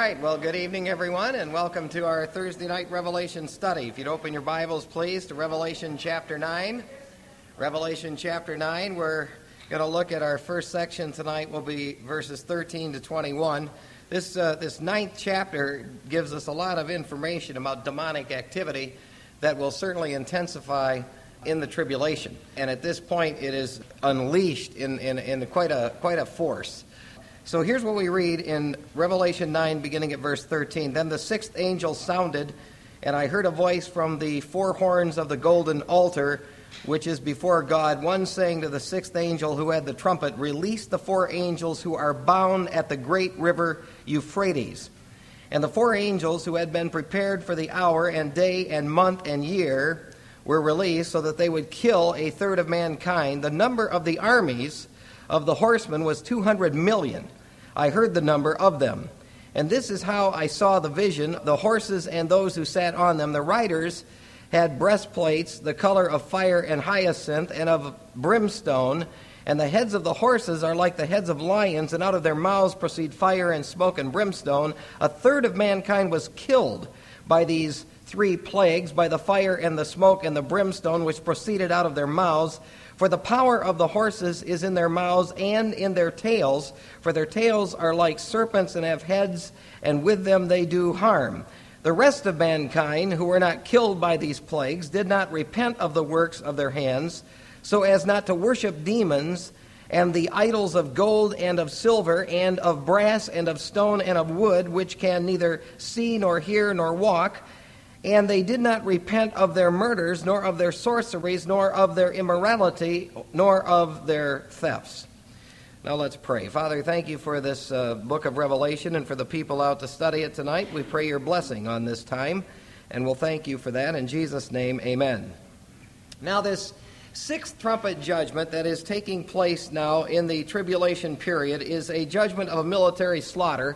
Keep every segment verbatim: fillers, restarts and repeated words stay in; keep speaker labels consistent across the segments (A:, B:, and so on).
A: right, well, good evening, everyone, and welcome to our Thursday night Revelation study. If you'd open your Bibles, please, to Revelation chapter nine. Revelation chapter nine, we're going to look at our first section tonight, will be verses thirteen to twenty-one. This, uh, this ninth chapter gives us a lot of information about demonic activity that will certainly intensify in the tribulation. And at this point, it is unleashed in, in, in quite a quite a force. So here's what we read in Revelation nine, beginning at verse thirteen. Then the sixth angel sounded, and I heard a voice from the four horns of the golden altar, which is before God, one saying to the sixth angel who had the trumpet, "Release the four angels who are bound at the great river Euphrates." And the four angels who had been prepared for the hour and day and month and year were released, so that they would kill a third of mankind. The number of the armies of the horsemen was two hundred million. I heard the number of them. And this is how I saw the vision: the horses and those who sat on them. The riders had breastplates the color of fire and hyacinth and of brimstone, and the heads of the horses are like the heads of lions, and out of their mouths proceed fire and smoke and brimstone. A third of mankind was killed by these three plagues, by the fire and the smoke and the brimstone which proceeded out of their mouths. For the power of the horses is in their mouths and in their tails, for their tails are like serpents and have heads, and with them they do harm. The rest of mankind, who were not killed by these plagues, did not repent of the works of their hands, so as not to worship demons and the idols of gold and of silver and of brass and of stone and of wood, which can neither see nor hear nor walk. And they did not repent of their murders, nor of their sorceries, nor of their immorality, nor of their thefts. Now let's pray. Father, thank you for this uh, book of Revelation and for the people out to study it tonight. We pray your blessing on this time, and we'll thank you for that. In Jesus' name, amen. Now this sixth trumpet judgment that is taking place now in the tribulation period is a judgment of a military slaughter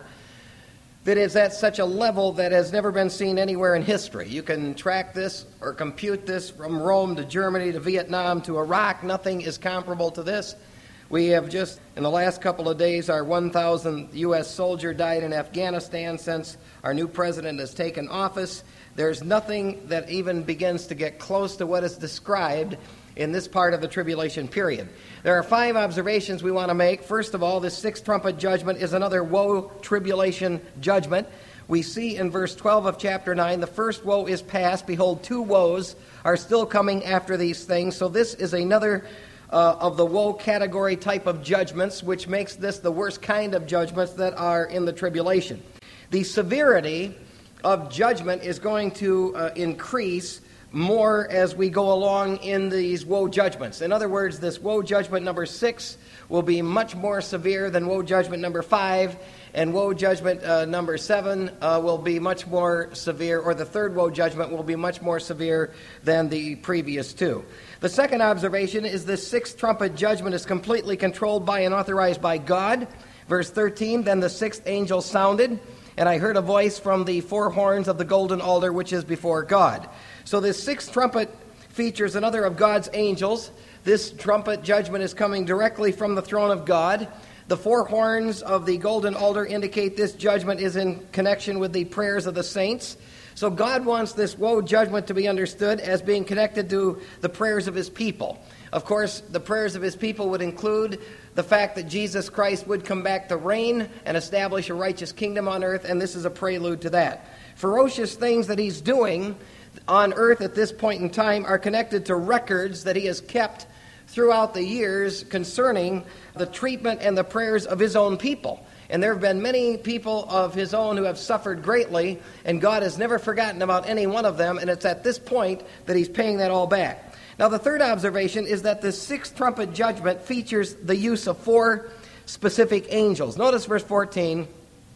A: that is at such a level that has never been seen anywhere in history. You can track this or compute this from Rome to Germany to Vietnam to Iraq. Nothing is comparable to this. We have just, in the last couple of days, our one thousandth U S soldier died in Afghanistan since our new president has taken office. There's nothing that even begins to get close to what is described in this part of the tribulation period. There are five observations we want to make. First of all, this sixth trumpet judgment is another woe tribulation judgment. We see in verse twelve of chapter nine, the first woe is past. Behold, two woes are still coming after these things. So this is another uh, of the woe category type of judgments, which makes this the worst kind of judgments that are in the tribulation. The severity of judgment is going to uh, increase more as we go along in these woe judgments. In other words, this woe judgment number six will be much more severe than woe judgment number five, and woe judgment uh, number seven uh, will be much more severe, or the third woe judgment will be much more severe than the previous two. The second observation is this sixth trumpet judgment is completely controlled by and authorized by God. Verse thirteen, then the sixth angel sounded, and I heard a voice from the four horns of the golden altar which is before God. So this sixth trumpet features another of God's angels. This trumpet judgment is coming directly from the throne of God. The four horns of the golden altar indicate this judgment is in connection with the prayers of the saints. So God wants this woe judgment to be understood as being connected to the prayers of his people. Of course, the prayers of his people would include the fact that Jesus Christ would come back to reign and establish a righteous kingdom on earth, and this is a prelude to that. Ferocious things that he's doing on earth at this point in time are connected to records that he has kept throughout the years concerning the treatment and the prayers of his own people. And there have been many people of his own who have suffered greatly, and God has never forgotten about any one of them, and it's at this point that he's paying that all back. Now, the third observation is that the sixth trumpet judgment features the use of four specific angels. Notice verse fourteen.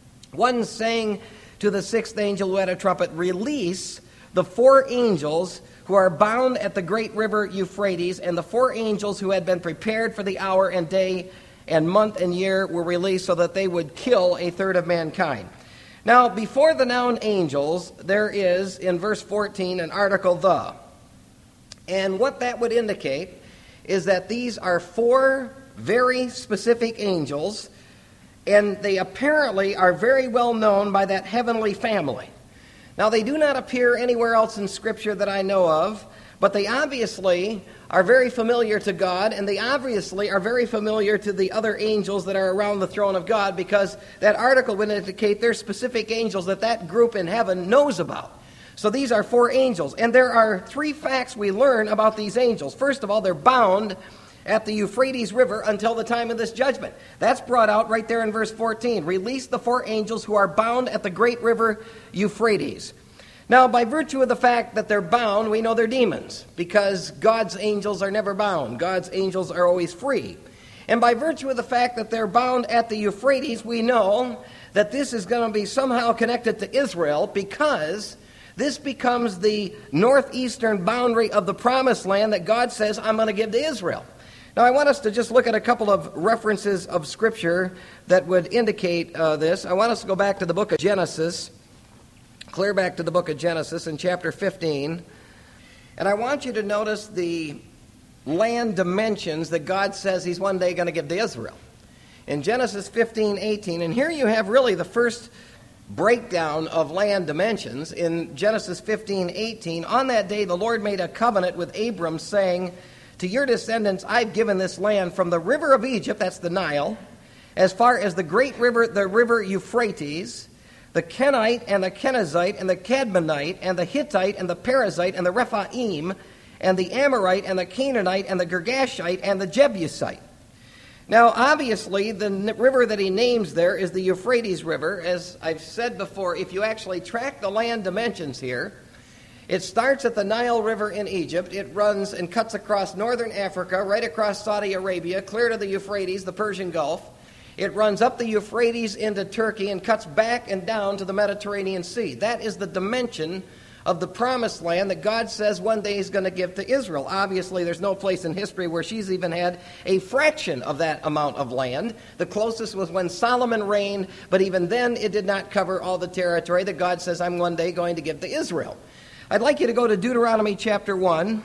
A: One saying to the sixth angel who had a trumpet, "Release the four angels who are bound at the great river Euphrates," and the four angels who had been prepared for the hour and day and month and year were released so that they would kill a third of mankind. Now, before the noun angels, there is, in verse fourteen, an article, the. And what that would indicate is that these are four very specific angels, and they apparently are very well known by that heavenly family. Now, they do not appear anywhere else in Scripture that I know of, but they obviously are very familiar to God, and they obviously are very familiar to the other angels that are around the throne of God, because that article would indicate there's specific angels that that group in heaven knows about. So these are four angels, and there are three facts we learn about these angels. First of all, they're bound at the Euphrates River until the time of this judgment. That's brought out right there in verse fourteen. Release the four angels who are bound at the great river Euphrates. Now, by virtue of the fact that they're bound, we know they're demons, because God's angels are never bound. God's angels are always free. And by virtue of the fact that they're bound at the Euphrates, we know that this is going to be somehow connected to Israel, because this becomes the northeastern boundary of the promised land that God says, I'm going to give to Israel. Now, I want us to just look at a couple of references of Scripture that would indicate uh, this. I want us to go back to the book of Genesis. Clear back to the book of Genesis in chapter fifteen. And I want you to notice the land dimensions that God says he's one day going to give to Israel. In Genesis fifteen eighteen, and here you have really the first breakdown of land dimensions. In Genesis fifteen eighteen, on that day the Lord made a covenant with Abram, saying, to your descendants I've given this land from the river of Egypt, that's the Nile, as far as the great river, the river Euphrates, the Kenite and the Kenizzite and the Cadmonite and the Hittite and the Perizzite and the Rephaim and the Amorite and the Canaanite and the Girgashite and the Jebusite. Now, obviously, the river that he names there is the Euphrates River. As I've said before, if you actually track the land dimensions here, it starts at the Nile River in Egypt. It runs and cuts across northern Africa, right across Saudi Arabia, clear to the Euphrates, the Persian Gulf. It runs up the Euphrates into Turkey and cuts back and down to the Mediterranean Sea. That is the dimension of the promised land that God says one day he's going to give to Israel. Obviously, there's no place in history where she's even had a fraction of that amount of land. The closest was when Solomon reigned, but even then it did not cover all the territory that God says I'm one day going to give to Israel. I'd like you to go to Deuteronomy chapter one,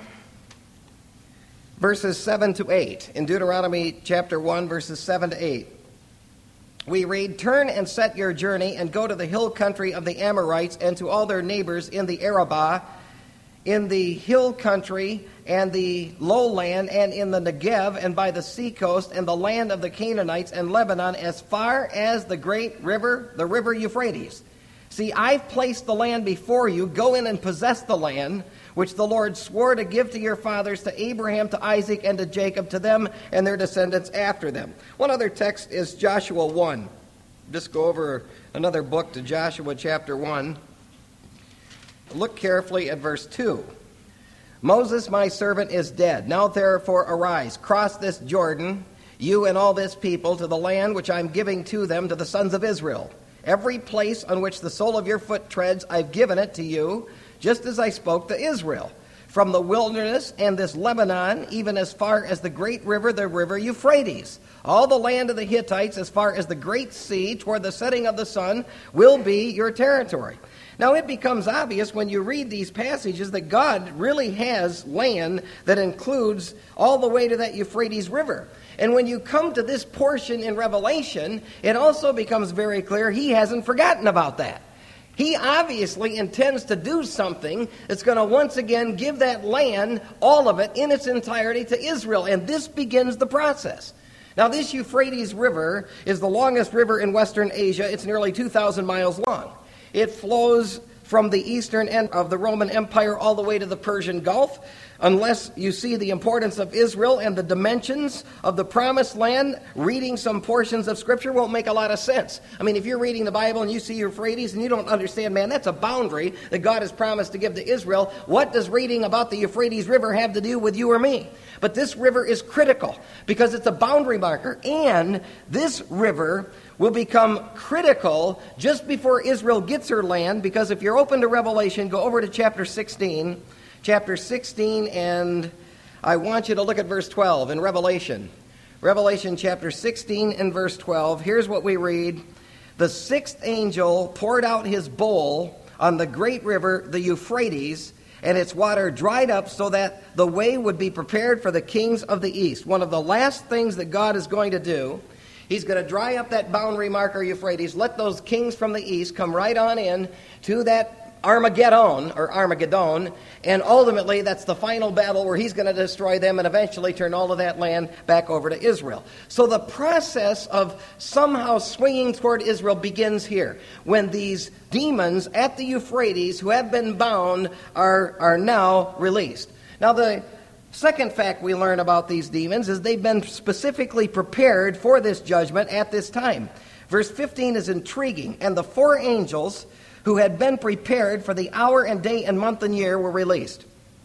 A: verses seven to eight. In Deuteronomy chapter one, verses seven to eight. We read, turn and set your journey and go to the hill country of the Amorites and to all their neighbors in the Arabah, in the hill country and the lowland and in the Negev and by the seacoast and the land of the Canaanites and Lebanon as far as the great river, the river Euphrates. See, I've placed the land before you. Go in and possess the land, which the Lord swore to give to your fathers, to Abraham, to Isaac, and to Jacob, to them and their descendants after them. One other text is Joshua one. Just go over another book to Joshua chapter one. Look carefully at verse two. Moses, my servant, is dead. Now therefore arise, cross this Jordan, you and all this people, to the land which I'm giving to them, to the sons of Israel. Every place on which the sole of your foot treads, I've given it to you, just as I spoke to Israel. From the wilderness and this Lebanon, even as far as the great river, the river Euphrates. All the land of the Hittites, as far as the great sea, toward the setting of the sun, will be your territory. Now, it becomes obvious when you read these passages that God really has land that includes all the way to that Euphrates River. And when you come to this portion in Revelation, it also becomes very clear he hasn't forgotten about that. He obviously intends to do something that's going to once again give that land, all of it, in its entirety to Israel. And this begins the process. Now, this Euphrates River is the longest river in Western Asia. It's nearly two thousand miles long. It flows from the eastern end of the Roman Empire all the way to the Persian Gulf. Unless you see the importance of Israel and the dimensions of the promised land, reading some portions of Scripture won't make a lot of sense. I mean, if you're reading the Bible and you see Euphrates and you don't understand, man, that's a boundary that God has promised to give to Israel, what does reading about the Euphrates River have to do with you or me? But this river is critical because it's a boundary marker, and this river will become critical just before Israel gets her land, because if you're open to Revelation, go over to chapter sixteen. Chapter sixteen, and I want you to look at verse twelve in Revelation. Revelation chapter sixteen and verse twelve. Here's what we read. The sixth angel poured out his bowl on the great river, the Euphrates, and its water dried up so that the way would be prepared for the kings of the east. One of the last things that God is going to do He's going to dry up that boundary marker Euphrates, let those kings from the east come right on in to that Armageddon, or Armageddon, and ultimately that's the final battle where he's going to destroy them and eventually turn all of that land back over to Israel. So the process of somehow swinging toward Israel begins here, when these demons at the Euphrates who have been bound are, are now released. Now the second fact we learn about these demons is they've been specifically prepared for this judgment at this time. Verse fifteen is intriguing. And the four angels who had been prepared for the hour and day and month and year were released.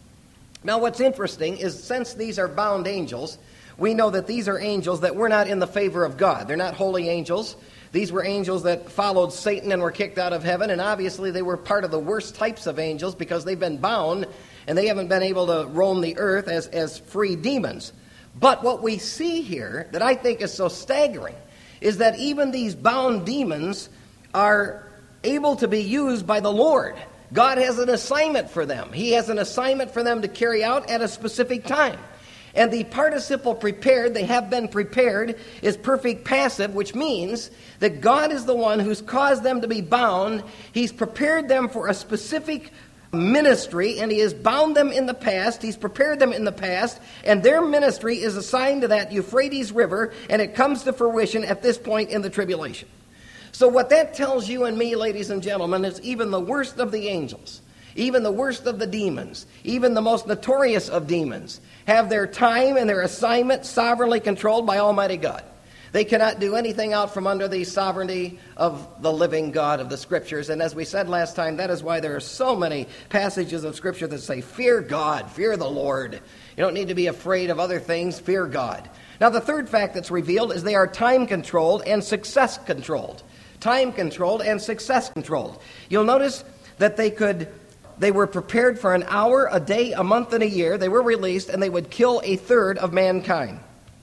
A: Now what's interesting is, since these are bound angels, we know that these are angels that were not in the favor of God. They're not holy angels. These were angels that followed Satan and were kicked out of heaven, and obviously they were part of the worst types of angels because they've been bound and they haven't been able to roam the earth as, as free demons. But what we see here that I think is so staggering is that even these bound demons are able to be used by the Lord. God has an assignment for them. He has an assignment for them to carry out at a specific time. And the participle prepared, they have been prepared, is perfect passive, which means that God is the one who's caused them to be bound. He's prepared them for a specific ministry, and he has bound them in the past. He's prepared them in the past, and their ministry is assigned to that Euphrates River, and it comes to fruition at this point in the tribulation. So what that tells you and me, ladies and gentlemen, is even the worst of the angels, even the worst of the demons, even the most notorious of demons, have their time and their assignment sovereignly controlled by Almighty God. They cannot do anything out from under the sovereignty of the living God of the Scriptures. And as we said last time, that is why there are so many passages of Scripture that say, fear God, fear the Lord. You don't need to be afraid of other things, fear God. Now the third fact that's revealed is they are time-controlled and success-controlled. Time-controlled and success-controlled. You'll notice that they could, they were prepared for an hour, a day, a month, and a year. They were released, and they would kill a third of mankind.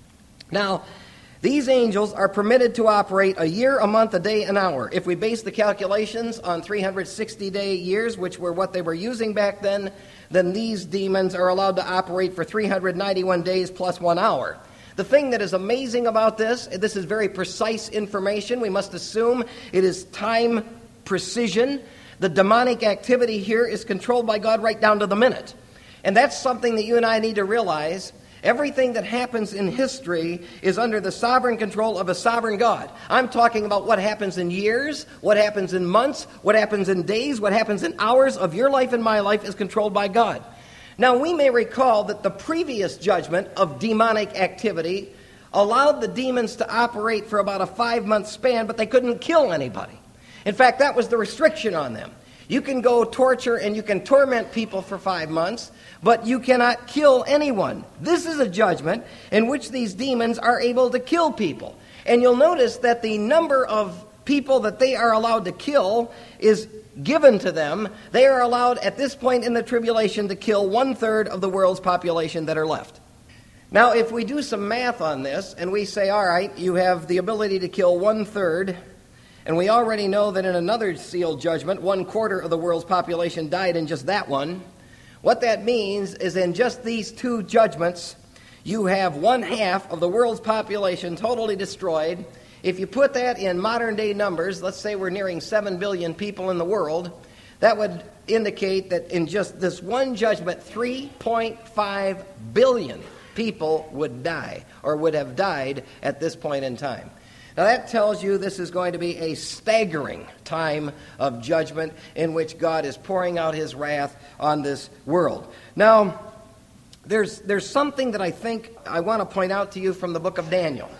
A: Now, these angels are permitted to operate a year, a month, a day, an hour. If we base the calculations on three hundred sixty day years, which were what they were using back then, then these demons are allowed to operate for three hundred ninety-one days plus one hour. The thing that is amazing about this, this is very precise information. We must assume it is time precision. The demonic activity here is controlled by God right down to the minute. And that's something that you and I need to realize. Everything that happens in history is under the sovereign control of a sovereign God. I'm talking about what happens in years, what happens in months, what happens in days, what happens in hours of your life and my life is controlled by God. Now, we may recall that the previous judgment of demonic activity allowed the demons to operate for about a five-month span, but they couldn't kill anybody. In fact, that was the restriction on them. You can go torture and you can torment people for five months, but you cannot kill anyone. This is a judgment in which these demons are able to kill people. And you'll notice that the number of people that they are allowed to kill is given to them. They are allowed at this point in the tribulation to kill one-third of the world's population that are left. Now, if we do some math on this and we say, all right, you have the ability to kill one-third, and we already know that in another sealed judgment, one-quarter of the world's population died in just that one, what that means is in just these two judgments, you have one-half of the world's population totally destroyed. If you put that in modern-day numbers, let's say we're nearing seven billion people in the world, that would indicate that in just this one judgment, three point five billion people would die, or would have died at this point in time. Now that tells you this is going to be a staggering time of judgment in which God is pouring out his wrath on this world. Now, there's, there's something that I think I want to point out to you from the book of Daniel.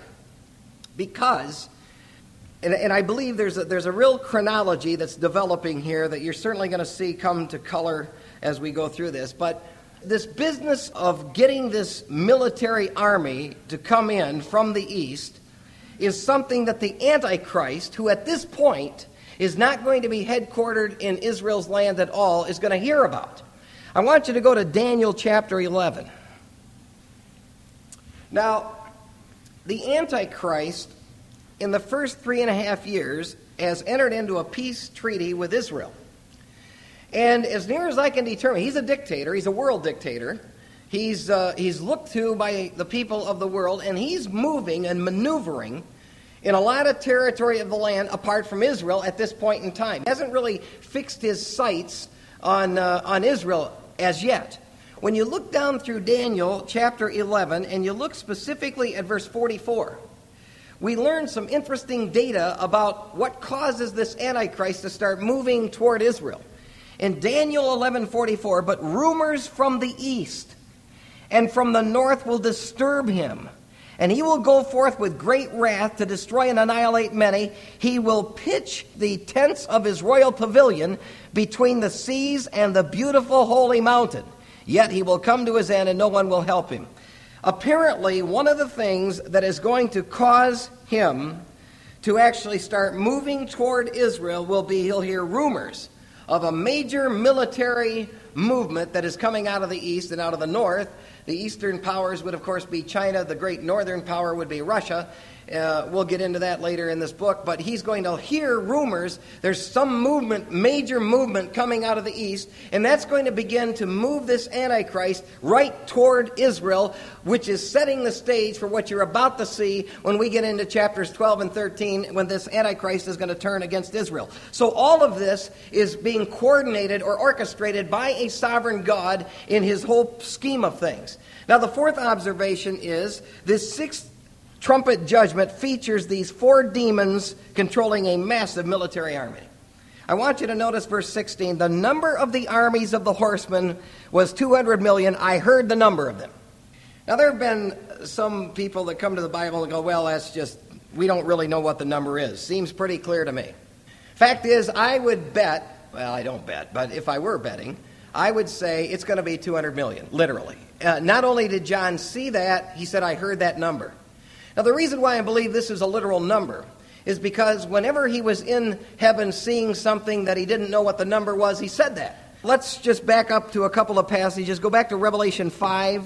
A: Because, and, and I believe there's a, there's a real chronology that's developing here that you're certainly going to see come to color as we go through this. But this business of getting this military army to come in from the east is something that the Antichrist, who at this point is not going to be headquartered in Israel's land at all, is going to hear about. I want you to go to Daniel chapter eleven. Now, the Antichrist, in the first three and a half years, has entered into a peace treaty with Israel. And as near as I can determine, he's a dictator, he's a world dictator. He's, uh, he's looked to by the people of the world, and he's moving and maneuvering in a lot of territory of the land apart from Israel at this point in time. He hasn't really fixed his sights on, uh, on Israel as yet. When you look down through Daniel chapter eleven and you look specifically at verse forty-four, we learn some interesting data about what causes this Antichrist to start moving toward Israel. In Daniel eleven forty-four, but rumors from the east and from the north will disturb him, and he will go forth with great wrath to destroy and annihilate many. He will pitch the tents of his royal pavilion between the seas and the beautiful holy mountain. Yet he will come to his end, and no one will help him. Apparently, one of the things that is going to cause him to actually start moving toward Israel will be he'll hear rumors of a major military movement that is coming out of the east and out of the north. The eastern powers would, of course, be China. The great northern power would be Russia. Uh, we'll get into that later in this book. But he's going to hear rumors. There's some movement, major movement coming out of the east. And that's going to begin to move this Antichrist right toward Israel, which is setting the stage for what you're about to see when we get into chapters twelve and thirteen, when this Antichrist is going to turn against Israel. So all of this is being coordinated or orchestrated by a sovereign God in his whole scheme of things. Now, the fourth observation is this sixth trumpet judgment features these four demons controlling a massive military army. I want you to notice verse sixteen. The number of the armies of the horsemen was two hundred million. I heard the number of them. Now, there have been some people that come to the Bible and go, well, that's just, we don't really know what the number is. Seems pretty clear to me. Fact is, I would bet, well, I don't bet, but if I were betting, I would say it's going to be two hundred million, literally. Uh, not only did John see that, he said, I heard that number. Now, the reason why I believe this is a literal number is because whenever he was in heaven seeing something that he didn't know what the number was, he said that. Let's just back up to a couple of passages. Go back to Revelation five,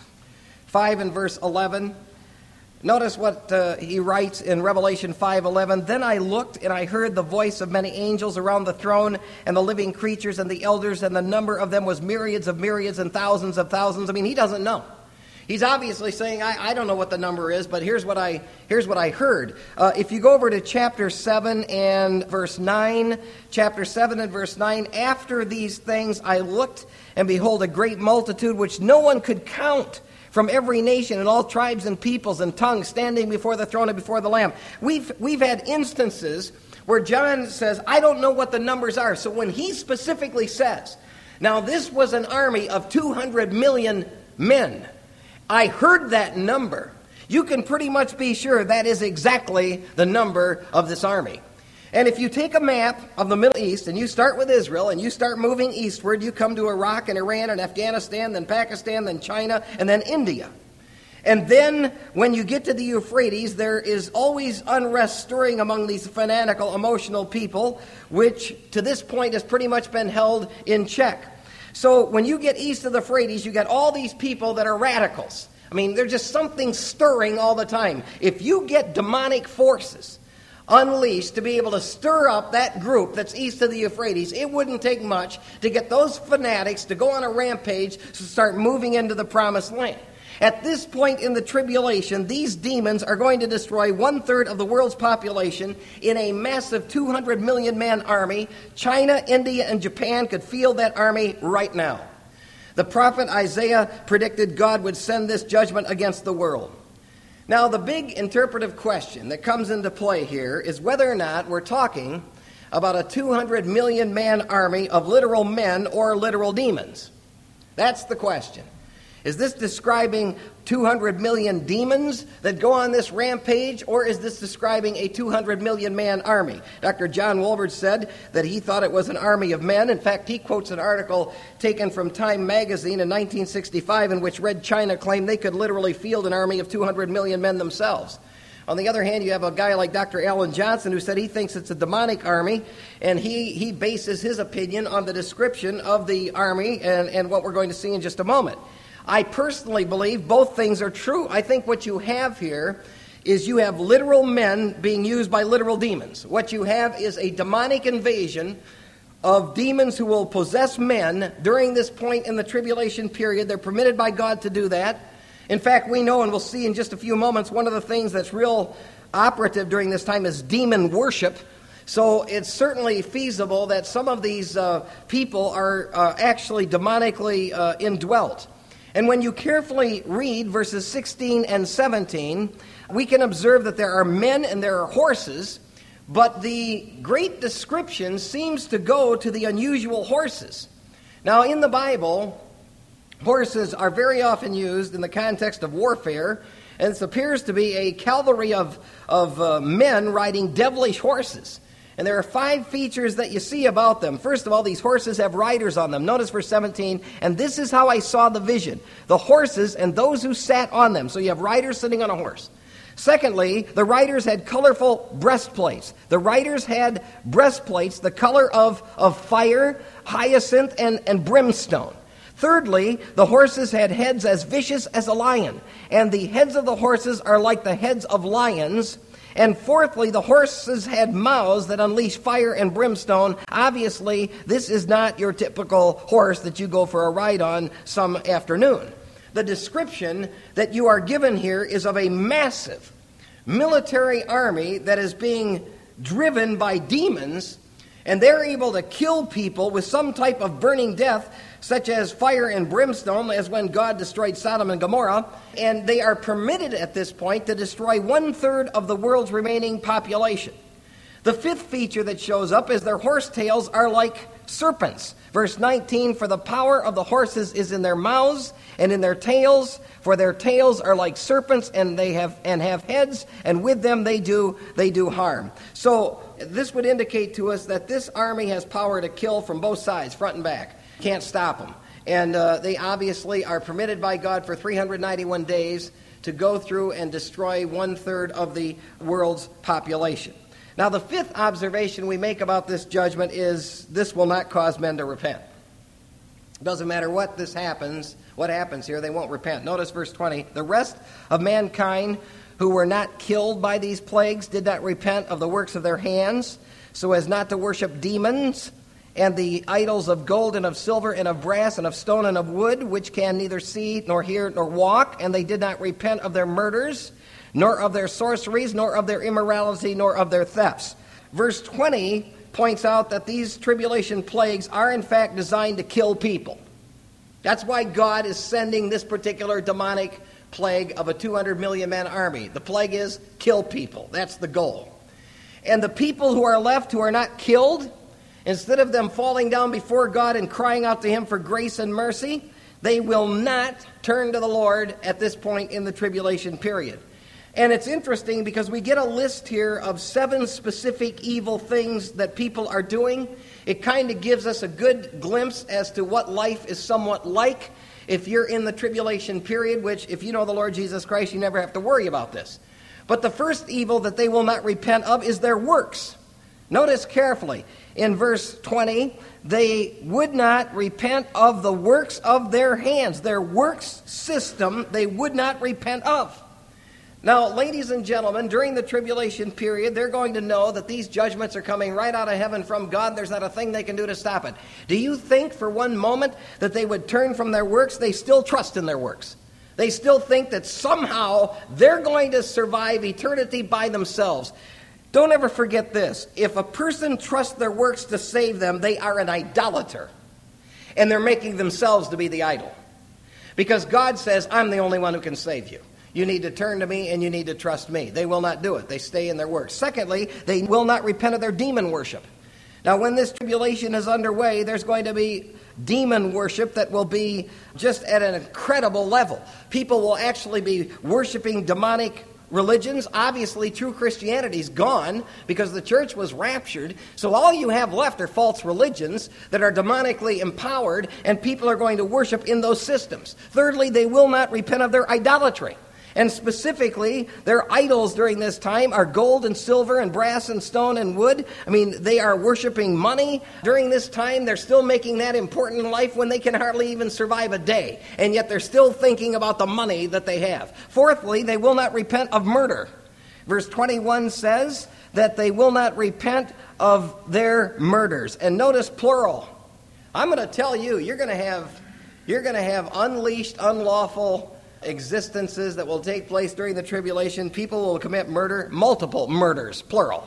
A: five and verse eleven. Notice what uh, he writes in Revelation five eleven. Then I looked, and I heard the voice of many angels around the throne, and the living creatures and the elders, and the number of them was myriads of myriads and thousands of thousands. I mean, he doesn't know. He's obviously saying, I, I don't know what the number is, but here's what I here's what I heard. Uh, if you go over to chapter seven and verse nine, chapter seven and verse nine, after these things I looked, and behold, a great multitude which no one could count, from every nation and all tribes and peoples and tongues, standing before the throne and before the Lamb. We've we've had instances where John says, I don't know what the numbers are. So when he specifically says, now this was an army of two hundred million men, I heard that number, you can pretty much be sure that is exactly the number of this army. And if you take a map of the Middle East and you start with Israel and you start moving eastward, you come to Iraq and Iran and Afghanistan, then Pakistan, then China, and then India. And then when you get to the Euphrates, there is always unrest stirring among these fanatical, emotional people, which to this point has pretty much been held in check. So when you get east of the Euphrates, you get all these people that are radicals. I mean, there's just something stirring all the time. If you get demonic forces unleashed to be able to stir up that group that's east of the Euphrates, it wouldn't take much to get those fanatics to go on a rampage to start moving into the promised land. At this point in the tribulation, these demons are going to destroy one-third of the world's population in a massive two hundred million man army. China, India, and Japan could field that army right now. The prophet Isaiah predicted God would send this judgment against the world. Now, the big interpretive question that comes into play here is whether or not we're talking about a two hundred million man army of literal men or literal demons. That's the question. Is this describing two hundred million demons that go on this rampage, or is this describing a two hundred million man army? Doctor John Wolbert said that he thought it was an army of men. In fact, he quotes an article taken from Time magazine in nineteen sixty-five in which Red China claimed they could literally field an army of two hundred million men themselves. On the other hand, you have a guy like Doctor Alan Johnson who said he thinks it's a demonic army, and he, he bases his opinion on the description of the army and, and what we're going to see in just a moment. I personally believe both things are true. I think what you have here is you have literal men being used by literal demons. What you have is a demonic invasion of demons who will possess men during this point in the tribulation period. They're permitted by God to do that. In fact, we know, and we'll see in just a few moments, one of the things that's real operative during this time is demon worship. So it's certainly feasible that some of these uh, people are uh, actually demonically uh, indwelt. And when you carefully read verses sixteen and seventeen, we can observe that there are men and there are horses, but the great description seems to go to the unusual horses. Now, in the Bible, horses are very often used in the context of warfare, and this appears to be a cavalry of, of uh, men riding devilish horses. And there are five features that you see about them. First of all, these horses have riders on them. Notice verse seventeen, and this is how I saw the vision, the horses and those who sat on them. So you have riders sitting on a horse. Secondly, the riders had colorful breastplates. The riders had breastplates the color of, of fire, hyacinth, and, and brimstone. Thirdly, the horses had heads as vicious as a lion, and the heads of the horses are like the heads of lions. And fourthly, the horses had mouths that unleash fire and brimstone. Obviously, this is not your typical horse that you go for a ride on some afternoon. The description that you are given here is of a massive military army that is being driven by demons, and they're able to kill people with some type of burning death, such as fire and brimstone, as when God destroyed Sodom and Gomorrah, and they are permitted at this point to destroy one-third of the world's remaining population. The fifth feature that shows up is their horse tails are like serpents. Verse nineteen, for the power of the horses is in their mouths and in their tails, for their tails are like serpents, and they have and have heads, and with them they do they do harm. So this would indicate to us that this army has power to kill from both sides, front and back. Can't stop them. And uh, they obviously are permitted by God for three hundred ninety-one days to go through and destroy one-third of the world's population. Now, the fifth observation we make about this judgment is this will not cause men to repent. It doesn't matter what this happens, what happens here, they won't repent. Notice verse twenty, the rest of mankind who were not killed by these plagues did not repent of the works of their hands, so as not to worship demons and the idols of gold and of silver and of brass and of stone and of wood, which can neither see nor hear nor walk, and they did not repent of their murders, nor of their sorceries, nor of their immorality, nor of their thefts. Verse twenty points out that these tribulation plagues are in fact designed to kill people. That's why God is sending this particular demonic plague of a two hundred million man army. The plague is kill people. That's the goal. And the people who are left who are not killed, instead of them falling down before God and crying out to Him for grace and mercy, they will not turn to the Lord at this point in the tribulation period. And it's interesting because we get a list here of seven specific evil things that people are doing. It kind of gives us a good glimpse as to what life is somewhat like if you're in the tribulation period, which if you know the Lord Jesus Christ, you never have to worry about this. But the first evil that they will not repent of is their works. Notice carefully, in verse twenty, they would not repent of the works of their hands. Their works system they would not repent of. Now, ladies and gentlemen, during the tribulation period, they're going to know that these judgments are coming right out of heaven from God. There's not a thing they can do to stop it. Do you think for one moment that they would turn from their works? They still trust in their works. They still think that somehow they're going to survive eternity by themselves. Don't ever forget this. If a person trusts their works to save them, they are an idolater. And they're making themselves to be the idol. Because God says, I'm the only one who can save you. You need to turn to me and you need to trust me. They will not do it. They stay in their works. Secondly, they will not repent of their demon worship. Now, when this tribulation is underway, there's going to be demon worship that will be just at an incredible level. People will actually be worshiping demonic religions. Obviously, true Christianity is gone because the church was raptured. So all you have left are false religions that are demonically empowered, and people are going to worship in those systems. Thirdly, they will not repent of their idolatry. And specifically, their idols during this time are gold and silver and brass and stone and wood. I mean, they are worshiping money. During this time, they're still making that important in life when they can hardly even survive a day. And yet they're still thinking about the money that they have. Fourthly, they will not repent of murder. Verse twenty-one says that they will not repent of their murders. And notice plural. I'm going to tell you, you're going to have, you're going to have unleashed, unlawful existences that will take place during the tribulation. People will commit murder, multiple murders, plural.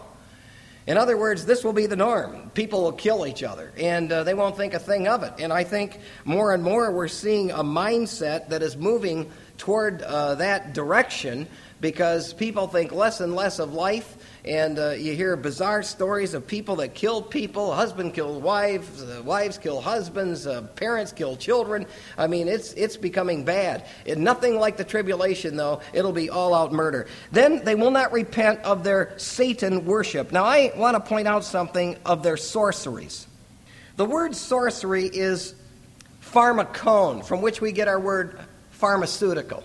A: In other words, this will be the norm. People will kill each other, and uh, they won't think a thing of it. And I think more and more we're seeing a mindset that is moving toward uh, that direction, because people think less and less of life, and uh, you hear bizarre stories of people that kill people, husband kill wives, uh, wives kill husbands, uh, parents kill children. I mean, it's it's becoming bad. It, nothing like the tribulation, though. It'll be all-out murder. Then they will not repent of their Satan worship. Now, I want to point out something of their sorceries. The word sorcery is pharmakon, from which we get our word pharmaceutical.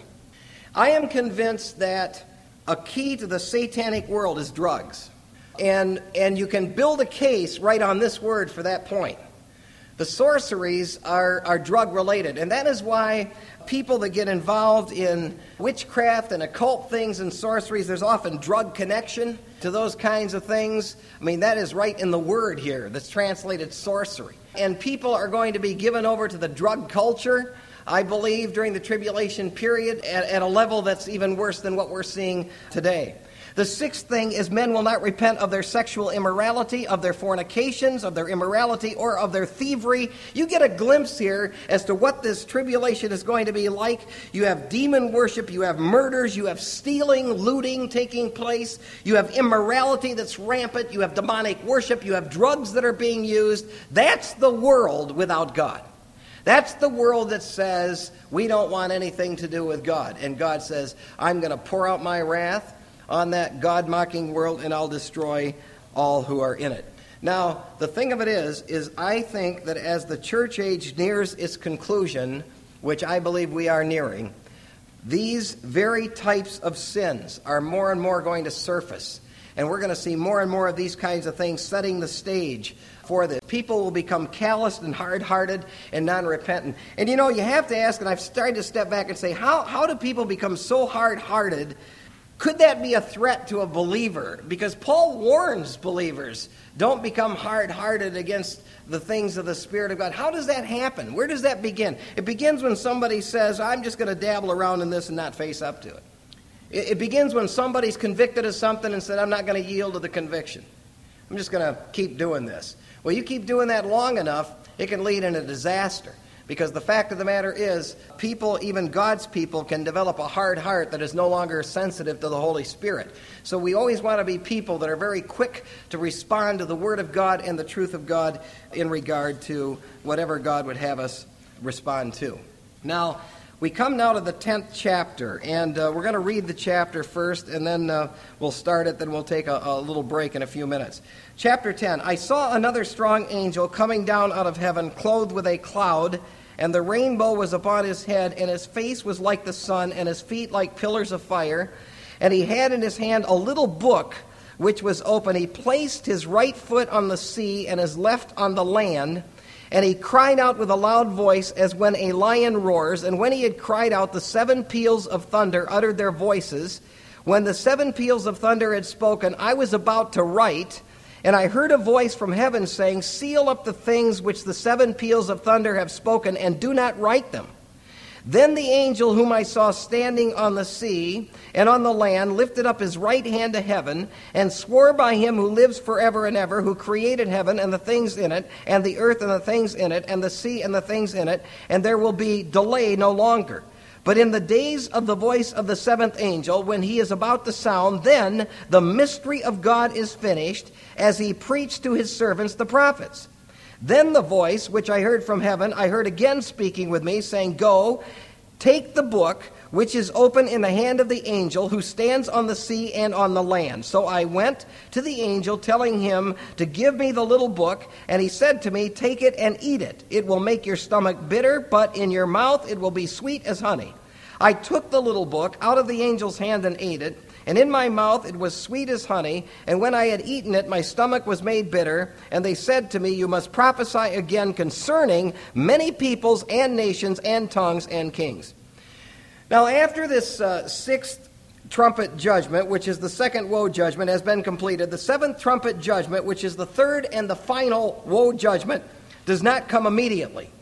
A: I am convinced that a key to the satanic world is drugs. And, and you can build a case right on this word for that point. The sorceries are, are drug-related, and that is why people that get involved in witchcraft and occult things and sorceries, there's often drug connection to those kinds of things. I mean, that is right in the word here that's translated sorcery. And people are going to be given over to the drug culture, I believe, during the tribulation period at, at a level that's even worse than what we're seeing today. The sixth thing is men will not repent of their sexual immorality, of their fornications, of their immorality, or of their thievery. You get a glimpse here as to what this tribulation is going to be like. You have demon worship, you have murders, you have stealing, looting taking place, you have immorality that's rampant, you have demonic worship, you have drugs that are being used. That's the world without God. That's the world that says, we don't want anything to do with God. And God says, I'm going to pour out my wrath on that God-mocking world, and I'll destroy all who are in it. Now, the thing of it is, is I think that as the church age nears its conclusion, which I believe we are nearing, these very types of sins are more and more going to surface. And we're going to see more and more of these kinds of things setting the stage for this. People will become calloused and hard-hearted and non-repentant. And you know, you have to ask, and I've started to step back and say, how, how do people become so hard-hearted? Could that be a threat to a believer? Because Paul warns believers, don't become hard-hearted against the things of the Spirit of God. How does that happen? Where does that begin? It begins when somebody says, I'm just going to dabble around in this and not face up to it. It, it begins when somebody's convicted of something and said, I'm not going to yield to the conviction. I'm just going to keep doing this. Well, you keep doing that long enough, it can lead in a disaster. Because the fact of the matter is, people, even God's people, can develop a hard heart that is no longer sensitive to the Holy Spirit. So we always want to be people that are very quick to respond to the Word of God and the truth of God in regard to whatever God would have us respond to. Now, we come now to the tenth chapter, and uh, we're going to read the chapter first, and then uh, we'll start it, then we'll take a, a little break in a few minutes. Chapter ten, I saw another strong angel coming down out of heaven, clothed with a cloud, and the rainbow was upon his head, and his face was like the sun, and his feet like pillars of fire. And he had in his hand a little book, which was open. He placed his right foot on the sea, and his left on the land. And he cried out with a loud voice as when a lion roars. And when he had cried out, the seven peals of thunder uttered their voices. When the seven peals of thunder had spoken, I was about to write, and I heard a voice from heaven saying, seal up the things which the seven peals of thunder have spoken, and do not write them. Then the angel whom I saw standing on the sea and on the land lifted up his right hand to heaven and swore by him who lives forever and ever, who created heaven and the things in it, and the earth and the things in it, and the sea and the things in it, and there will be delay no longer. But in the days of the voice of the seventh angel, when he is about to sound, then the mystery of God is finished, as he preached to his servants the prophets. Then the voice, which I heard from heaven, I heard again speaking with me, saying, go, take the book, which is open in the hand of the angel who stands on the sea and on the land. So I went to the angel, telling him to give me the little book, and he said to me, take it and eat it. It will make your stomach bitter, but in your mouth it will be sweet as honey. I took the little book out of the angel's hand and ate it, and in my mouth it was sweet as honey, and when I had eaten it, my stomach was made bitter. And they said to me, you must prophesy again concerning many peoples and nations and tongues and kings. Now, after this uh, sixth trumpet judgment, which is the second woe judgment, has been completed, the seventh trumpet judgment, which is the third and the final woe judgment, does not come immediately.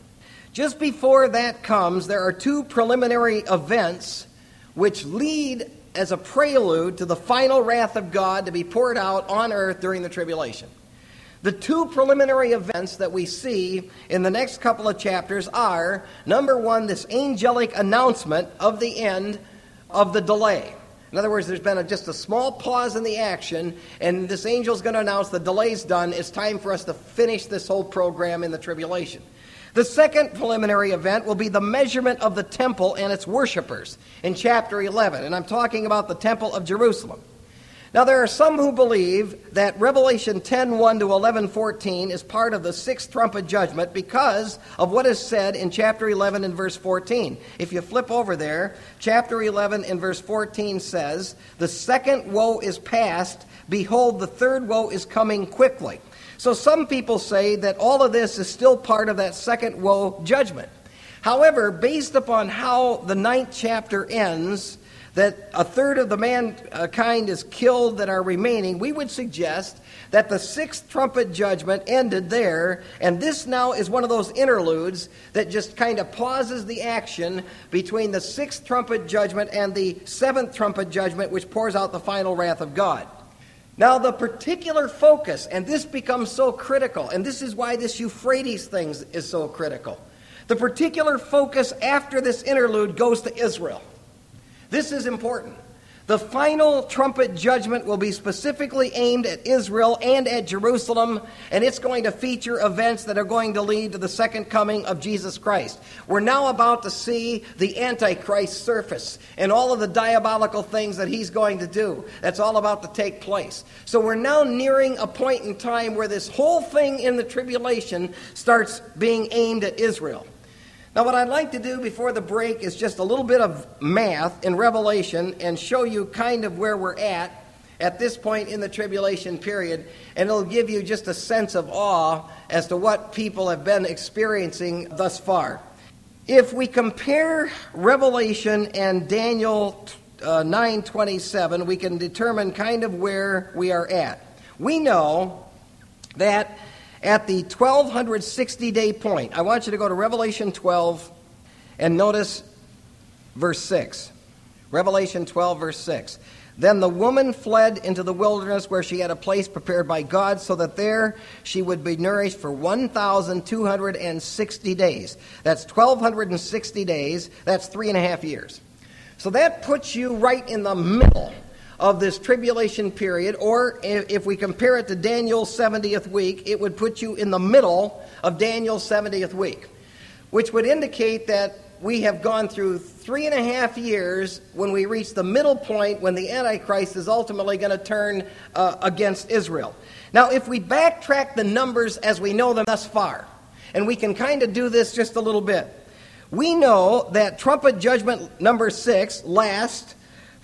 A: Just before that comes, there are two preliminary events which lead as a prelude to the final wrath of God to be poured out on earth during the tribulation. The two preliminary events that we see in the next couple of chapters are, number one, this angelic announcement of the end of the delay. In other words, there's been a, just a small pause in the action, and this angel's going to announce the delay's done. It's time for us to finish this whole program in the tribulation. The second preliminary event will be the measurement of the temple and its worshipers in chapter eleven, and I'm talking about the temple of Jerusalem. Now, there are some who believe that Revelation ten one to eleven fourteen is part of the sixth trumpet judgment because of what is said in chapter eleven and verse fourteen. If you flip over there, chapter eleven and verse fourteen says, "The second woe is past, behold, the third woe is coming quickly." So some people say that all of this is still part of that second woe judgment. However, based upon how the ninth chapter ends, that a third of the mankind is killed that are remaining, we would suggest that the sixth trumpet judgment ended there, and this now is one of those interludes that just kind of pauses the action between the sixth trumpet judgment and the seventh trumpet judgment, which pours out the final wrath of God. Now, the particular focus, and this becomes so critical, and this is why this Euphrates thing is so critical. The particular focus after this interlude goes to Israel. This is important. The final trumpet judgment will be specifically aimed at Israel and at Jerusalem, and it's going to feature events that are going to lead to the second coming of Jesus Christ. We're now about to see the Antichrist surface and all of the diabolical things that he's going to do. That's all about to take place. So we're now nearing a point in time where this whole thing in the tribulation starts being aimed at Israel. Now, what I'd like to do before the break is just a little bit of math in Revelation and show you kind of where we're at at this point in the tribulation period, and it'll give you just a sense of awe as to what people have been experiencing thus far. If we compare Revelation and Daniel uh, nine twenty-seven, we can determine kind of where we are at. We know that at the twelve sixty day point, I want you to go to Revelation twelve and notice verse six. Revelation twelve, verse six. Then the woman fled into the wilderness where she had a place prepared by God so that there she would be nourished for one thousand two hundred sixty days. That's twelve sixty days. That's three and a half years. So that puts you right in the middle of this tribulation period, or if we compare it to Daniel's seventieth week, it would put you in the middle of Daniel's seventieth week, which would indicate that we have gone through three and a half years when we reach the middle point when the Antichrist is ultimately going to turn uh, against Israel. Now, if we backtrack the numbers as we know them thus far, and we can kind of do this just a little bit, we know that trumpet judgment number six lasts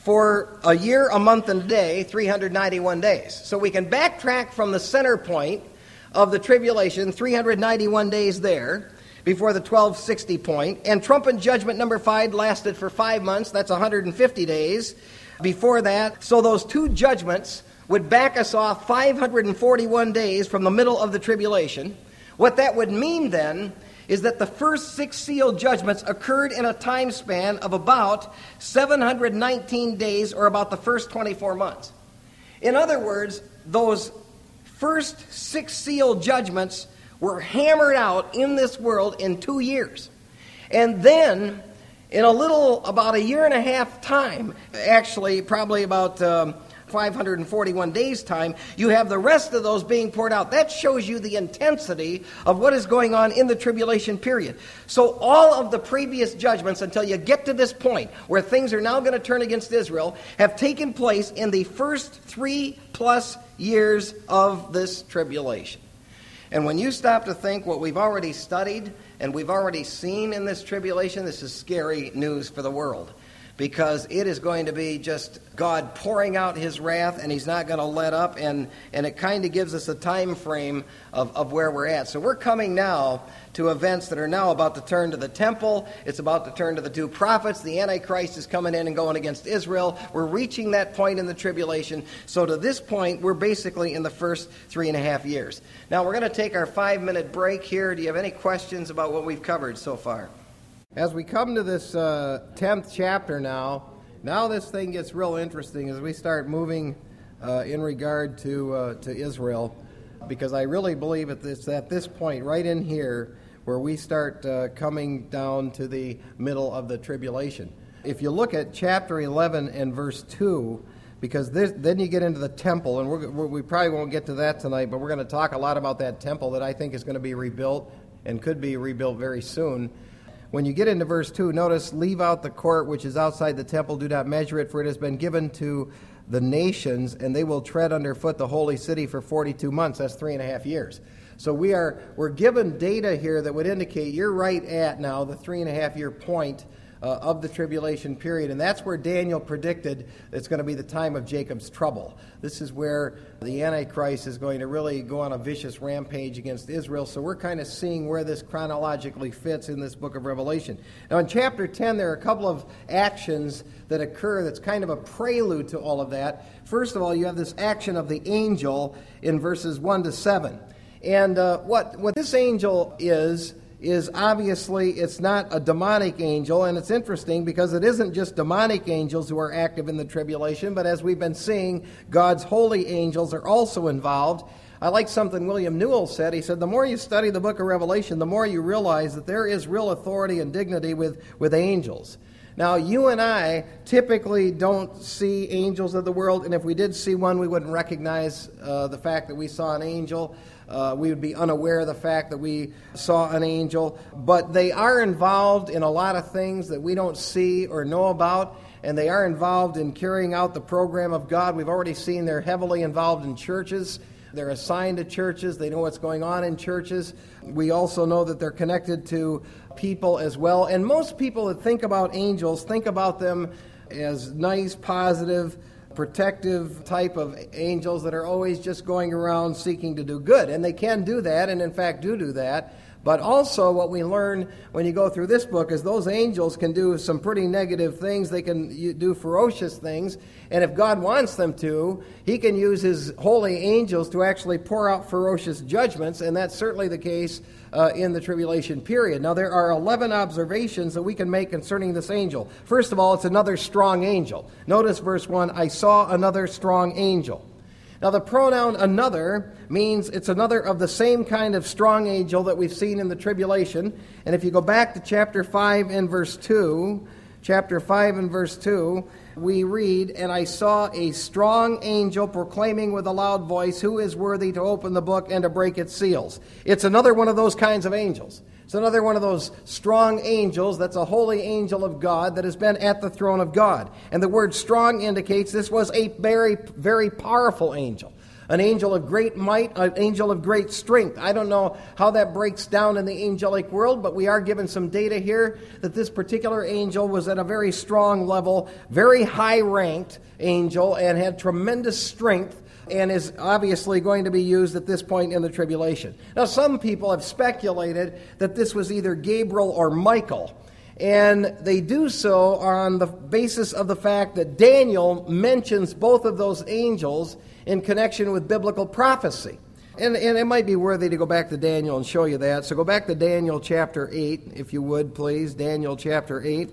A: for a year, a month, and a day, three hundred ninety-one days. So we can backtrack from the center point of the tribulation, three hundred ninety-one days there, before the twelve sixty point. And trumpet judgment number five lasted for five months. That's one hundred fifty days before that. So those two judgments would back us off five hundred forty-one days from the middle of the tribulation. What that would mean then is that the first six seal judgments occurred in a time span of about seven hundred nineteen days, or about the first twenty-four months. In other words, those first six seal judgments were hammered out in this world in two years. And then, in a little, about a year and a half time, actually probably about um, five hundred forty-one days time, you have the rest of those being poured out. That shows you the intensity of what is going on in the tribulation period. So all of the previous judgments until you get to this point where things are now going to turn against Israel have taken place in the first three plus years of this tribulation. And when you stop to think what we've already studied and we've already seen in this tribulation, this is scary news for the world. because it is going to be just God pouring out his wrath, and he's not going to let up, and, and it kind of gives us a time frame of, of where we're at. So we're coming now to events that are now about to turn to the temple. It's about to turn to the two prophets. The Antichrist is coming in and going against Israel. We're reaching that point in the tribulation. So to this point, we're basically in the first three and a half years. Now we're going to take our five-minute break here. Do you have any questions about what we've covered so far? As we come to this uh, tenth chapter now, now this thing gets real interesting as we start moving uh, in regard to uh, to Israel, because I really believe at this at this point, right in here, where we start uh, coming down to the middle of the tribulation. If you look at chapter eleven and verse two, because this, then you get into the temple, and we're, we're, we probably won't get to that tonight, but we're going to talk a lot about that temple that I think is going to be rebuilt and could be rebuilt very soon. When you get into verse two, notice, leave out the court which is outside the temple, do not measure it, for it has been given to the nations, and they will tread underfoot the holy city for forty-two months. That's three and a half years. So we are, we're given data here that would indicate you're right at now the three and a half year point uh, of the tribulation period, and that's where Daniel predicted it's going to be the time of Jacob's trouble. This is where the Antichrist is going to really go on a vicious rampage against Israel. So we're kind of seeing where this chronologically fits in this book of Revelation. Now in chapter ten, there are a couple of actions that occur that's kind of a prelude to all of that. First of all, you have this action of the angel in verses one to seven. And uh, what, what this angel is, is obviously it's not a demonic angel, and it's interesting because it isn't just demonic angels who are active in the tribulation, but as we've been seeing, God's holy angels are also involved. I like something William Newell said. He said, the more you study the book of Revelation, the more you realize that there is real authority and dignity with, with angels. Now, you and I typically don't see angels of the world, and if we did see one, we wouldn't recognize uh, the fact that we saw an angel. Uh, we would be unaware of the fact that we saw an angel. But they are involved in a lot of things that we don't see or know about, and they are involved in carrying out the program of God. We've already seen they're heavily involved in churches. They're assigned to churches. They know what's going on in churches. We also know that they're connected to people as well. And most people that think about angels think about them as nice, positive, protective type of angels that are always just going around seeking to do good. And they can do that, and in fact do do that. But also what we learn when you go through this book is those angels can do some pretty negative things. They can do ferocious things. And if God wants them to, he can use his holy angels to actually pour out ferocious judgments. And that's certainly the case uh, in the tribulation period. Now there are eleven observations that we can make concerning this angel. First of all, it's another strong angel. Notice verse one, I saw another strong angel. Now the pronoun another means it's another of the same kind of strong angel that we've seen in the tribulation. And if you go back to chapter five and verse two, chapter five and verse two, we read, and I saw a strong angel proclaiming with a loud voice, who is worthy to open the book and to break its seals? It's another one of those kinds of angels. It's another one of those strong angels that's a holy angel of God that has been at the throne of God. And the word strong indicates this was a very, very powerful angel. An angel of great might, an angel of great strength. I don't know how that breaks down in the angelic world, but we are given some data here that this particular angel was at a very strong level, very high-ranked angel, and had tremendous strength, and is obviously going to be used at this point in the tribulation. Now, some people have speculated that this was either Gabriel or Michael, and they do so on the basis of the fact that Daniel mentions both of those angels in connection with biblical prophecy. And, and it might be worthy to go back to Daniel and show you that. So go back to Daniel chapter eight, if you would, please. Daniel chapter eight.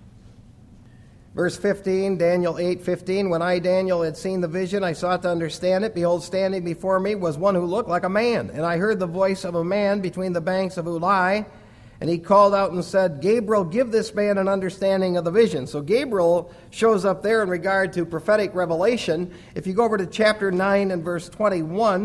A: Verse fifteen, Daniel eight fifteen, when I, Daniel, had seen the vision, I sought to understand it. Behold, standing before me was one who looked like a man. And I heard the voice of a man between the banks of Ulai. And he called out and said, Gabriel, give this man an understanding of the vision. So Gabriel shows up there in regard to prophetic revelation. If you go over to chapter nine and verse twenty-one,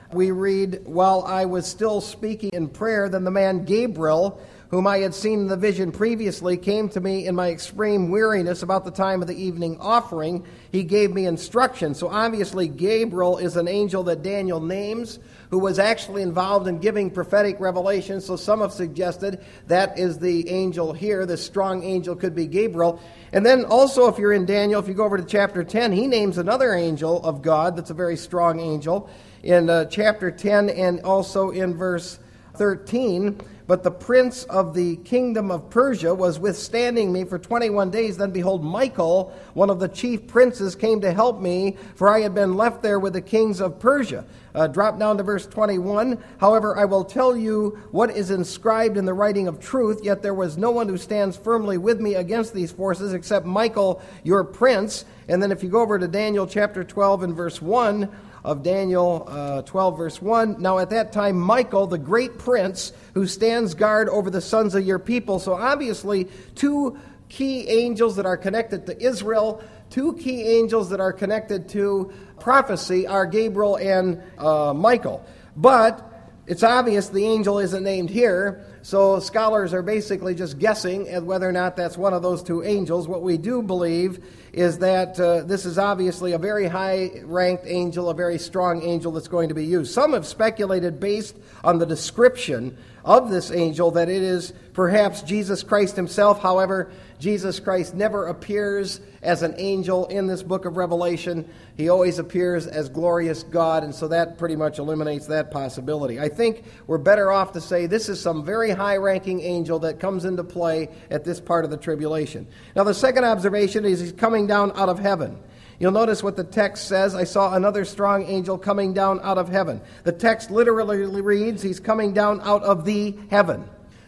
A: we read, while I was still speaking in prayer, then the man Gabriel, whom I had seen in the vision previously, came to me in my extreme weariness about the time of the evening offering. He gave me instruction. So obviously Gabriel is an angel that Daniel names, who was actually involved in giving prophetic revelation. So some have suggested that is the angel here. This strong angel could be Gabriel. And then also, if you're in Daniel, if you go over to chapter ten, he names another angel of God that's a very strong angel in uh, chapter ten and also in verse thirteen. But the prince of the kingdom of Persia was withstanding me for twenty-one days. Then behold, Michael, one of the chief princes, came to help me, for I had been left there with the kings of Persia. Uh, drop down to verse twenty-one. However, I will tell you what is inscribed in the writing of truth, yet there was no one who stands firmly with me against these forces except Michael, your prince. And then if you go over to Daniel chapter twelve and verse one, of Daniel uh, twelve, verse one. Now at that time, Michael, the great prince, who stands guard over the sons of your people. So obviously, two key angels that are connected to Israel, two key angels that are connected to prophecy are Gabriel and uh, Michael. But it's obvious the angel isn't named here, so scholars are basically just guessing at whether or not that's one of those two angels. What we do believe is that uh, this is obviously a very high-ranked angel, a very strong angel that's going to be used. Some have speculated, based on the description of this angel, that it is perhaps Jesus Christ himself. However, Jesus Christ never appears as an angel in this book of Revelation. He always appears as glorious God, and so that pretty much eliminates that possibility. I think we're better off to say this is some very high-ranking angel that comes into play at this part of the tribulation. Now, the second observation is he's coming down out of heaven. You'll notice what the text says. I saw another strong angel coming down out of heaven. The text literally reads, he's coming down out of the heaven.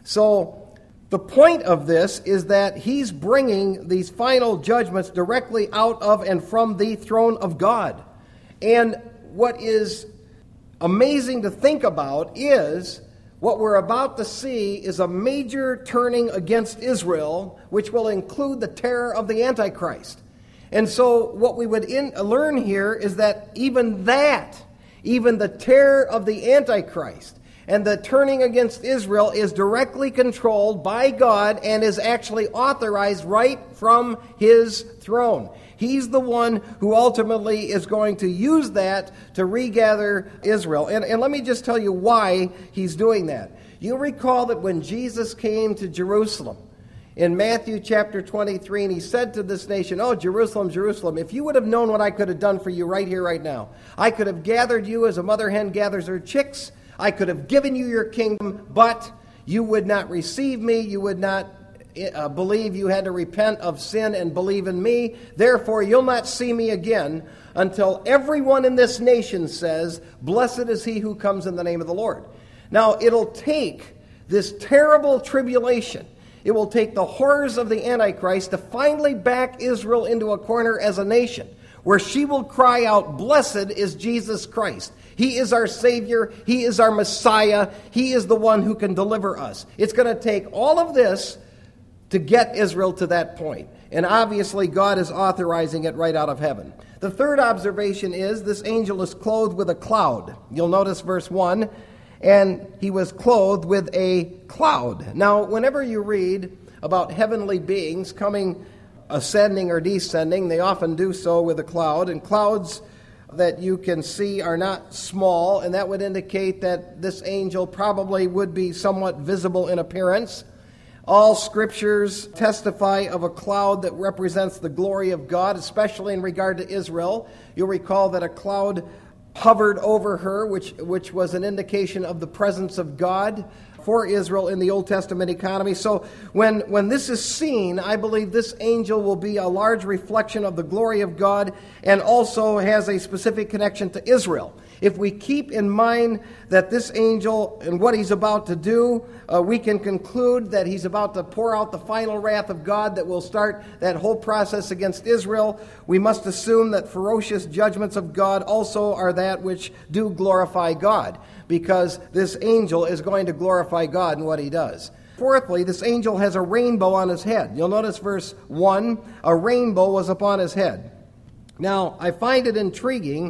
A: So the point of this is that he's bringing these final judgments directly out of and from the throne of God. And what is amazing to think about is what we're about to see is a major turning against Israel, which will include the terror of the Antichrist. And so what we would in, learn here is that even that, even the terror of the Antichrist and the turning against Israel is directly controlled by God and is actually authorized right from his throne. He's the one who ultimately is going to use that to regather Israel. And, and let me just tell you why he's doing that. You recall that when Jesus came to Jerusalem, in Matthew chapter twenty-three, and he said to this nation, "Oh, Jerusalem, Jerusalem, if you would have known what I could have done for you right here, right now. I could have gathered you as a mother hen gathers her chicks. I could have given you your kingdom, but you would not receive me. You would not uh, believe. You had to repent of sin and believe in me. Therefore, you'll not see me again until everyone in this nation says, 'Blessed is he who comes in the name of the Lord.'" Now, it'll take this terrible tribulation, it will take the horrors of the Antichrist to finally back Israel into a corner as a nation, where she will cry out, "Blessed is Jesus Christ. He is our Savior. He is our Messiah. He is the one who can deliver us." It's going to take all of this to get Israel to that point. And obviously, God is authorizing it right out of heaven. The third observation is this angel is clothed with a cloud. You'll notice verse one. And he was clothed with a cloud. Now, whenever you read about heavenly beings coming, ascending or descending, they often do so with a cloud. And clouds that you can see are not small, and that would indicate that this angel probably would be somewhat visible in appearance. All scriptures testify of a cloud that represents the glory of God, especially in regard to Israel. You'll recall that a cloud hovered over her, which which was an indication of the presence of God for Israel in the Old Testament economy. So when, when this is seen, I believe this angel will be a large reflection of the glory of God and also has a specific connection to Israel. If we keep in mind that this angel and what he's about to do, uh, we can conclude that he's about to pour out the final wrath of God that will start that whole process against Israel. We must assume that ferocious judgments of God also are that which do glorify God, because this angel is going to glorify God in what he does. Fourthly, this angel has a rainbow on his head. You'll notice verse one, a rainbow was upon his head. Now, I find it intriguing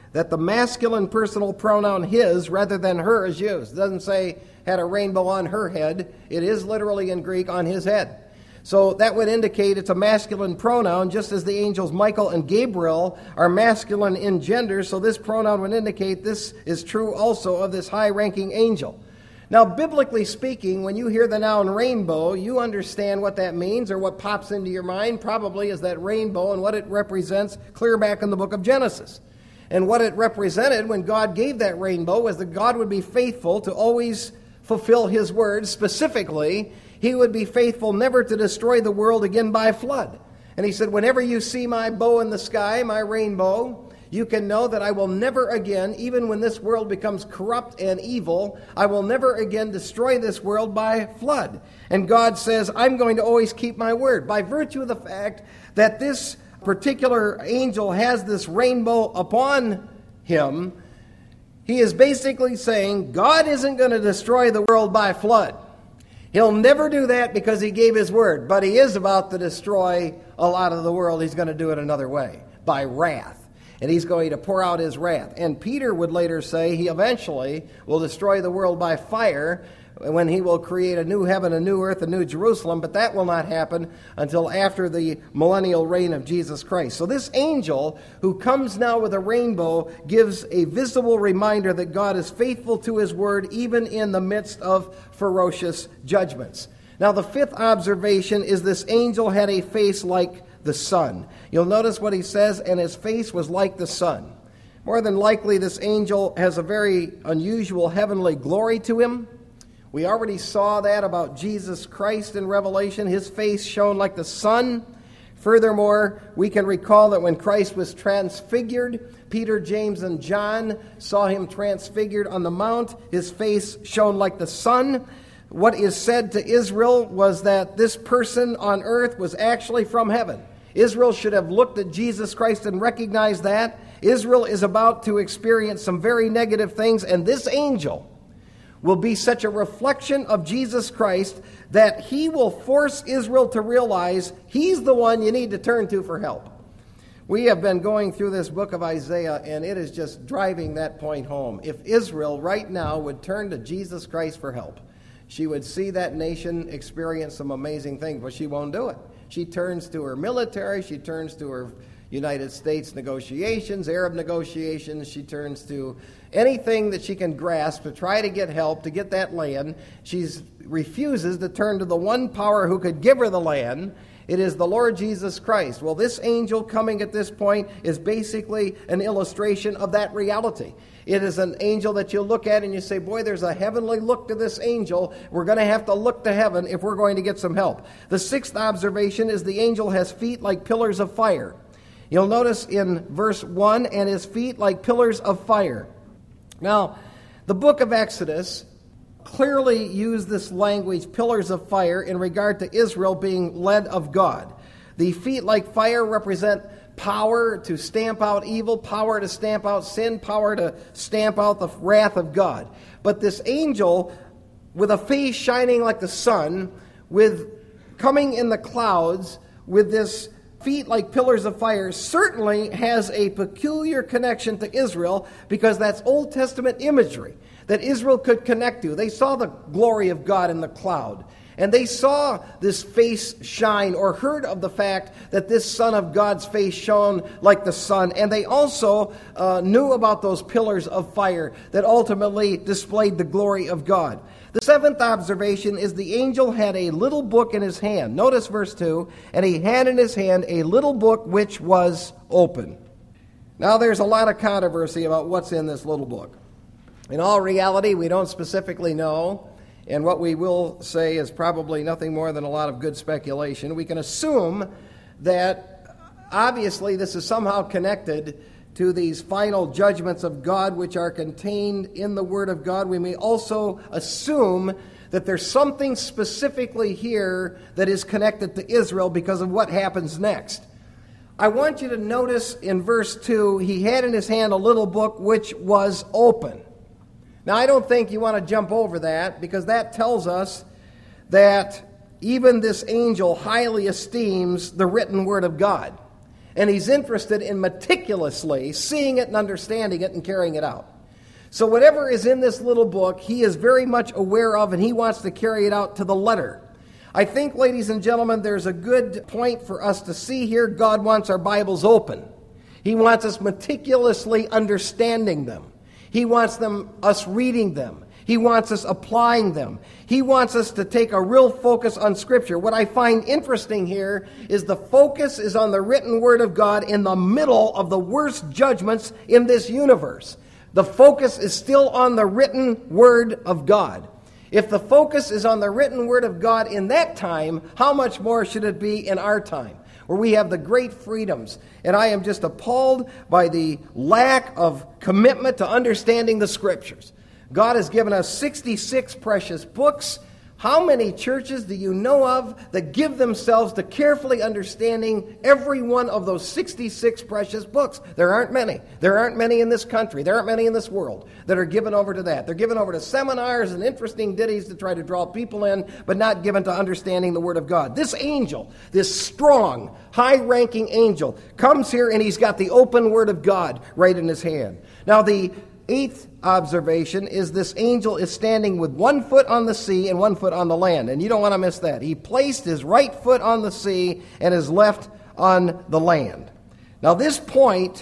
A: that the masculine personal pronoun his rather than her is used. It doesn't say had a rainbow on her head. It is literally in Greek on his head. So that would indicate it's a masculine pronoun, just as the angels Michael and Gabriel are masculine in gender. So this pronoun would indicate this is true also of this high-ranking angel. Now, biblically speaking, when you hear the noun rainbow, you understand what that means, or what pops into your mind probably is that rainbow and what it represents clear back in the book of Genesis. And what it represented when God gave that rainbow was that God would be faithful to always fulfill his word. Specifically, he would be faithful never to destroy the world again by flood. And he said, whenever you see my bow in the sky, my rainbow, you can know that I will never again, even when this world becomes corrupt and evil, I will never again destroy this world by flood. And God says, I'm going to always keep my word. By virtue of the fact that this particular angel has this rainbow upon him, he is basically saying God isn't going to destroy the world by flood. He'll never do that because he gave his word, but he is about to destroy a lot of the world. He's going to do it another way, by wrath. And he's going to pour out his wrath. And Peter would later say he eventually will destroy the world by fire when he will create a new heaven, a new earth, a new Jerusalem. But that will not happen until after the millennial reign of Jesus Christ. So this angel who comes now with a rainbow gives a visible reminder that God is faithful to his word even in the midst of ferocious judgments. Now the fifth observation is this angel had a face like the sun. You'll notice what he says, and his face was like the sun. More than likely, this angel has a very unusual heavenly glory to him. We already saw that about Jesus Christ in Revelation. His face shone like the sun. Furthermore, we can recall that when Christ was transfigured, Peter, James, and John saw him transfigured on the mount. His face shone like the sun. What is said to Israel was that this person on earth was actually from heaven. Israel should have looked at Jesus Christ and recognized that. Israel is about to experience some very negative things, and this angel will be such a reflection of Jesus Christ that he will force Israel to realize he's the one you need to turn to for help. We have been going through this book of Isaiah, and it is just driving that point home. If Israel right now would turn to Jesus Christ for help, she would see that nation experience some amazing things, but she won't do it. She turns to her military, she turns to her United States negotiations, Arab negotiations, she turns to anything that she can grasp to try to get help, to get that land. She refuses to turn to the one power who could give her the land. It is the Lord Jesus Christ. Well, this angel coming at this point is basically an illustration of that reality. It is an angel that you look at and you say, boy, there's a heavenly look to this angel. We're going to have to look to heaven if we're going to get some help. The sixth observation is the angel has feet like pillars of fire. You'll notice in verse one, and his feet like pillars of fire. Now, the book of Exodus clearly used this language, pillars of fire, in regard to Israel being led of God. The feet like fire represent power to stamp out evil, power to stamp out sin, power to stamp out the wrath of God. But this angel, with a face shining like the sun, with coming in the clouds, with this feet like pillars of fire, certainly has a peculiar connection to Israel, because that's Old Testament imagery that Israel could connect to. They saw the glory of God in the cloud, and they saw this face shine, or heard of the fact that this Son of God's face shone like the sun. And they also uh, knew about those pillars of fire that ultimately displayed the glory of God. The seventh observation is the angel had a little book in his hand. Notice verse two, and he had in his hand a little book which was open. Now there's a lot of controversy about what's in this little book. In all reality, we don't specifically know. And what we will say is probably nothing more than a lot of good speculation. We can assume that obviously this is somehow connected to these final judgments of God which are contained in the Word of God. We may also assume that there's something specifically here that is connected to Israel because of what happens next. I want you to notice in verse two, he had in his hand a little book which was open. Now, I don't think you want to jump over that, because that tells us that even this angel highly esteems the written word of God.
B: And he's interested in meticulously seeing it and understanding it and carrying it out. So whatever is in this little book, he is very much aware of, and he wants to carry it out to the letter. I think, ladies and gentlemen, there's a good point for us to see here. God wants our Bibles open. He wants us meticulously understanding them. He wants them us reading them. He wants us applying them. He wants us to take a real focus on Scripture. What I find interesting here is the focus is on the written Word of God in the middle of the worst judgments in this universe. The focus is still on the written Word of God. If the focus is on the written Word of God in that time, how much more should it be in our time, where we have the great freedoms? And I am just appalled by the lack of commitment to understanding the Scriptures. God has given us sixty-six precious books. How many churches do you know of that give themselves to carefully understanding every one of those sixty-six precious books? There aren't many. There aren't many in this country. There aren't many in this world that are given over to that. They're given over to seminars and interesting ditties to try to draw people in, but not given to understanding the Word of God. This angel, this strong, high-ranking angel, comes here and he's got the open Word of God right in his hand. Now, the eighth observation is this angel is standing with one foot on the sea and one foot on the land. And you don't want to miss that. He placed his right foot on the sea and his left on the land. Now this point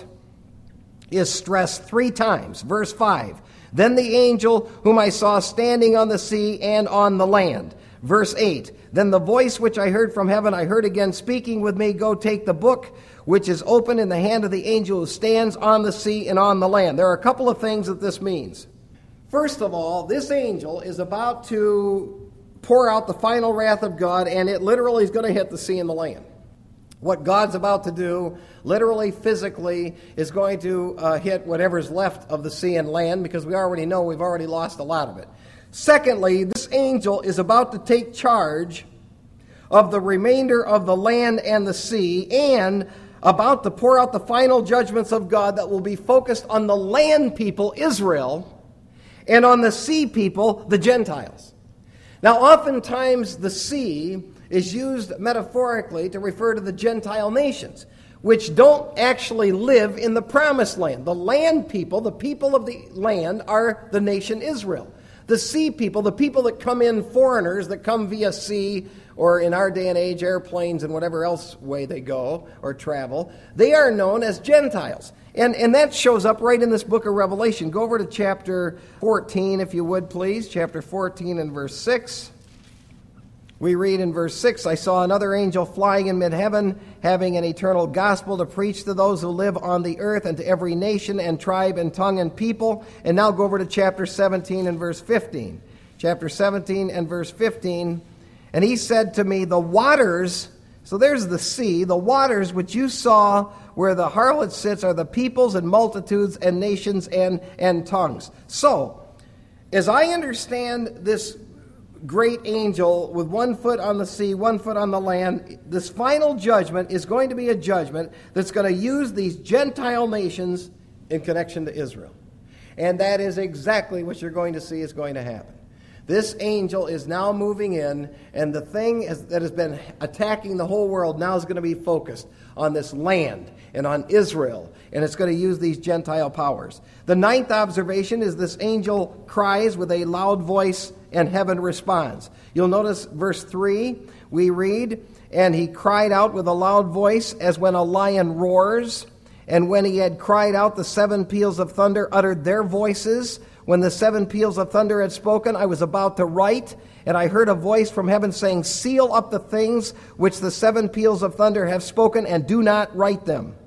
B: is stressed three times. Verse five. Then the angel whom I saw standing on the sea and on the land. Verse eight. Then the voice which I heard from heaven, I heard again speaking with me, go take the book which is open in the hand of the angel who stands on the sea and on the land. There are a couple of things that this means. First of all, this angel is about to pour out the final wrath of God, and it literally is going to hit the sea and the land. What God's about to do, literally, physically, is going to uh, hit whatever's left of the sea and land, because we already know we've already lost a lot of it. Secondly, this angel is about to take charge of the remainder of the land and the sea, and about to pour out the final judgments of God that will be focused on the land people, Israel, and on the sea people, the Gentiles. Now, oftentimes the sea is used metaphorically to refer to the Gentile nations, which don't actually live in the promised land. The land people, the people of the land, are the nation Israel. The sea people, the people that come in, foreigners that come via sea, or in our day and age, airplanes and whatever else way they go or travel, they are known as Gentiles. And, and that shows up right in this book of Revelation. Go over to chapter fourteen, if you would, please. Chapter fourteen and verse six. We read in verse six, I saw another angel flying in mid-heaven, having an eternal gospel to preach to those who live on the earth and to every nation and tribe and tongue and people. And now go over to chapter seventeen and verse fifteen. Chapter seventeen and verse fifteen. And he said to me, the waters, so there's the sea, the waters which you saw where the harlot sits are the peoples and multitudes and nations and, and tongues. So, as I understand this great angel with one foot on the sea, one foot on the land, this final judgment is going to be a judgment that's going to use these Gentile nations in connection to Israel. And that is exactly what you're going to see is going to happen. This angel is now moving in, and the thing is, that has been attacking the whole world now is going to be focused on this land and on Israel, and it's going to use these Gentile powers. The ninth observation is this angel cries with a loud voice, and heaven responds. You'll notice verse three, we read, and he cried out with a loud voice as when a lion roars, and when he had cried out, the seven peals of thunder uttered their voices. When the seven peals of thunder had spoken, I was about to write, and I heard a voice from heaven saying, seal up the things which the seven peals of thunder have spoken, and do not write them.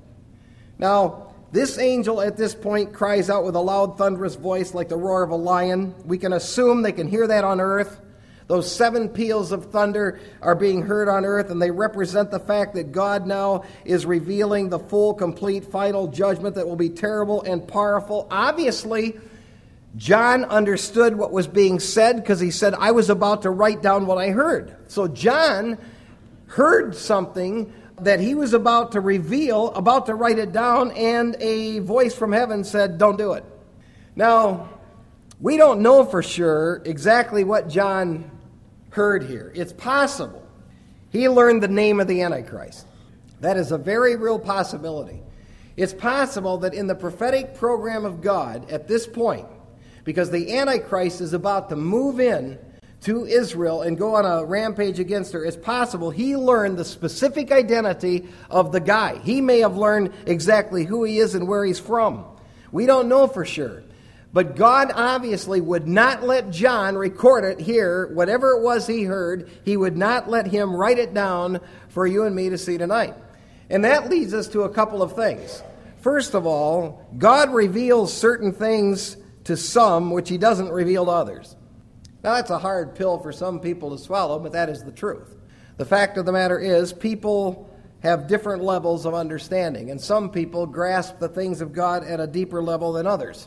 B: Now, this angel at this point cries out with a loud thunderous voice like the roar of a lion. We can assume they can hear that on earth. Those seven peals of thunder are being heard on earth, and they represent the fact that God now is revealing the full, complete, final judgment that will be terrible and powerful. Obviously, John understood what was being said because he said, I was about to write down what I heard. So John heard something that he was about to reveal, about to write it down, and a voice from heaven said, don't do it. Now, we don't know for sure exactly what John heard here. It's possible he learned the name of the Antichrist. That is a very real possibility. It's possible that in the prophetic program of God at this point, because the Antichrist is about to move in to Israel and go on a rampage against her, it's possible he learned the specific identity of the guy. He may have learned exactly who he is and where he's from. We don't know for sure. But God obviously would not let John record it here. Whatever it was he heard, he would not let him write it down for you and me to see tonight. And that leads us to a couple of things. First of all, God reveals certain things to some which he doesn't reveal to others. Now, that's a hard pill for some people to swallow, but that is the truth. The fact of the matter is, people have different levels of understanding, and some people grasp the things of God at a deeper level than others.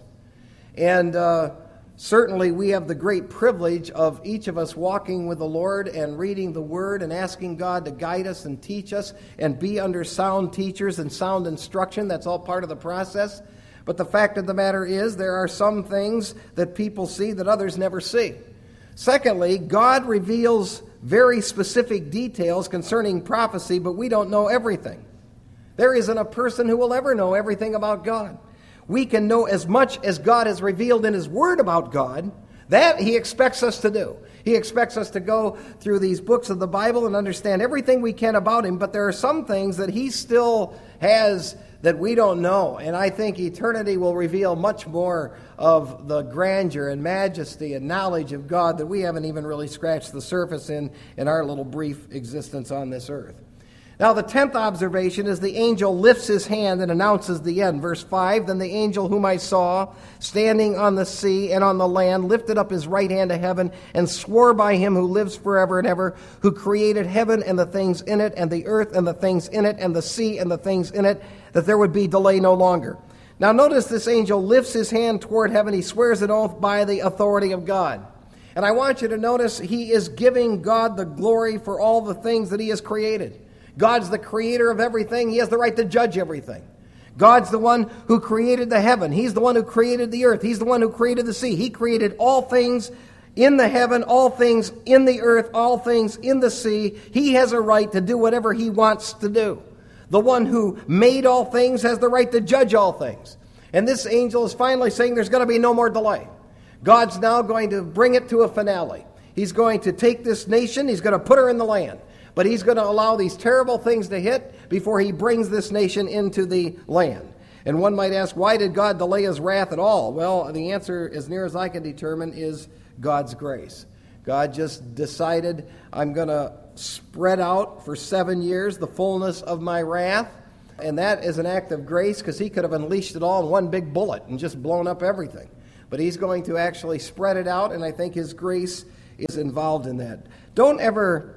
B: And uh, certainly we have the great privilege of each of us walking with the Lord and reading the Word and asking God to guide us and teach us and be under sound teachers and sound instruction. That's all part of the process. But the fact of the matter is, there are some things that people see that others never see. Secondly, God reveals very specific details concerning prophecy, but we don't know everything. There isn't a person who will ever know everything about God. We can know as much as God has revealed in His Word about God. That He expects us to do. He expects us to go through these books of the Bible and understand everything we can about Him, but there are some things that He still has that we don't know. And I think eternity will reveal much more of the grandeur and majesty and knowledge of God that we haven't even really scratched the surface in in our little brief existence on this earth. Now, the tenth observation is the angel lifts his hand and announces the end. Verse five, then the angel whom I saw standing on the sea and on the land lifted up his right hand to heaven and swore by him who lives forever and ever, who created heaven and the things in it, and the earth and the things in it, and the sea and the things in it, that there would be delay no longer. Now, notice this angel lifts his hand toward heaven. He swears an oath by the authority of God. And I want you to notice he is giving God the glory for all the things that he has created. God's the creator of everything. He has the right to judge everything. God's the one who created the heaven. He's the one who created the earth. He's the one who created the sea. He created all things in the heaven, all things in the earth, all things in the sea. He has a right to do whatever he wants to do. The one who made all things has the right to judge all things. And this angel is finally saying there's going to be no more delay. God's now going to bring it to a finale. He's going to take this nation. He's going to put her in the land. But he's going to allow these terrible things to hit before he brings this nation into the land. And one might ask, why did God delay his wrath at all? Well, the answer, as near as I can determine, is God's grace. God just decided, I'm going to spread out for seven years the fullness of my wrath. And that is an act of grace, because he could have unleashed it all in one big bullet and just blown up everything. But he's going to actually spread it out, and I think his grace is involved in that. Don't ever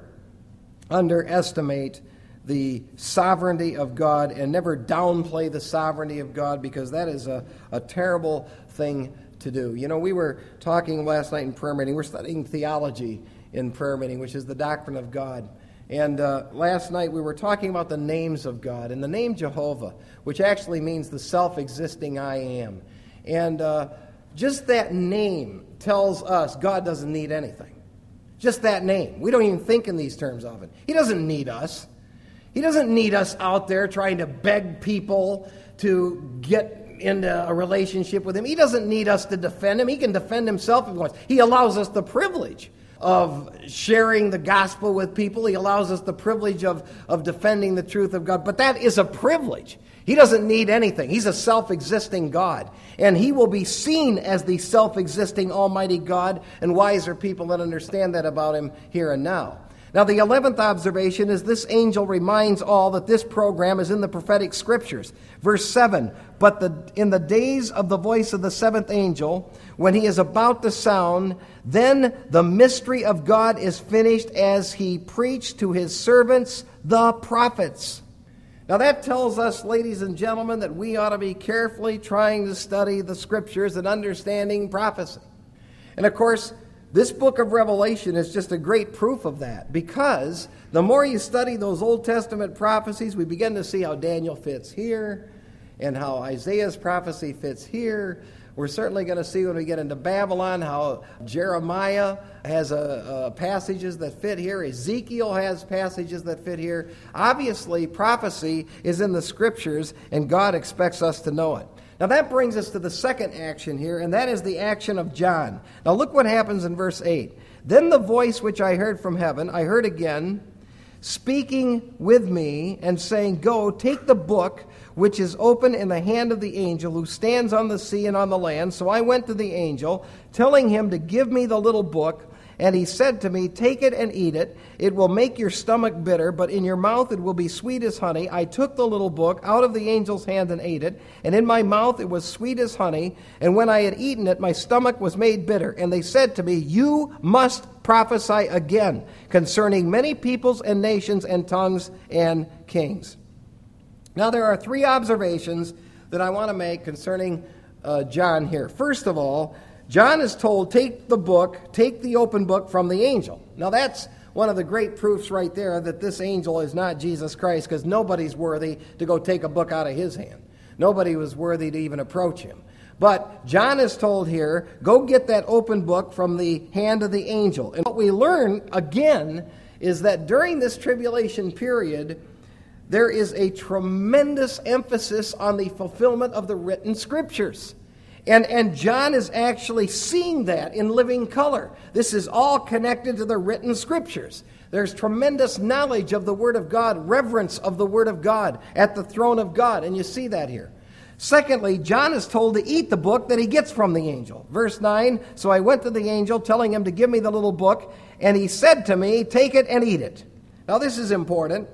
B: underestimate the sovereignty of God, and never downplay the sovereignty of God, because that is a, a terrible thing to do. You know, we were talking last night in prayer meeting. We're studying theology in prayer meeting, which is the doctrine of God. And uh, last night we were talking about the names of God, and the name Jehovah, which actually means the self-existing I am. And uh, just that name tells us God doesn't need anything. Just that name. We don't even think in these terms of it. He doesn't need us. He doesn't need us out there trying to beg people to get into a relationship with him. He doesn't need us to defend him. He can defend himself if he wants. He allows us the privilege of sharing the gospel with people. He allows us the privilege of, of defending the truth of God. But that is a privilege. He doesn't need anything. He's a self-existing God. And he will be seen as the self-existing Almighty God, and wiser people that understand that about him here and now. Now, the eleventh observation is this angel reminds all that this program is in the prophetic scriptures. Verse seven, but the, in the days of the voice of the seventh angel, when he is about to sound, then the mystery of God is finished, as he preached to his servants, the prophets. Now that tells us, ladies and gentlemen, that we ought to be carefully trying to study the scriptures and understanding prophecy. And of course, this book of Revelation is just a great proof of that, because the more you study those Old Testament prophecies, we begin to see how Daniel fits here and how Isaiah's prophecy fits here. We're certainly going to see when we get into Babylon how Jeremiah has a, a passages that fit here. Ezekiel has passages that fit here. Obviously, prophecy is in the Scriptures, and God expects us to know it. Now that brings us to the second action here, and that is the action of John. Now look what happens in verse eight. Then the voice which I heard from heaven, I heard again, speaking with me and saying, Go, take the book which is open in the hand of the angel who stands on the sea and on the land. So I went to the angel, telling him to give me the little book. And he said to me, Take it and eat it. It will make your stomach bitter, but in your mouth it will be sweet as honey. I took the little book out of the angel's hand and ate it. And in my mouth it was sweet as honey. And when I had eaten it, my stomach was made bitter. And they said to me, You must prophesy again concerning many peoples and nations and tongues and kings. Now there are three observations that I want to make concerning uh, John here. First of all, John is told, take the book, take the open book from the angel. Now that's one of the great proofs right there that this angel is not Jesus Christ, because nobody's worthy to go take a book out of his hand. Nobody was worthy to even approach him. But John is told here, go get that open book from the hand of the angel. And what we learn, again, is that during this tribulation period, there is a tremendous emphasis on the fulfillment of the written Scriptures. And, and John is actually seeing that in living color. This is all connected to the written Scriptures. There's tremendous knowledge of the Word of God, reverence of the Word of God at the throne of God, and you see that here. Secondly, John is told to eat the book that he gets from the angel. Verse nine, So I went to the angel, telling him to give me the little book, and he said to me, Take it and eat it. Now this is important,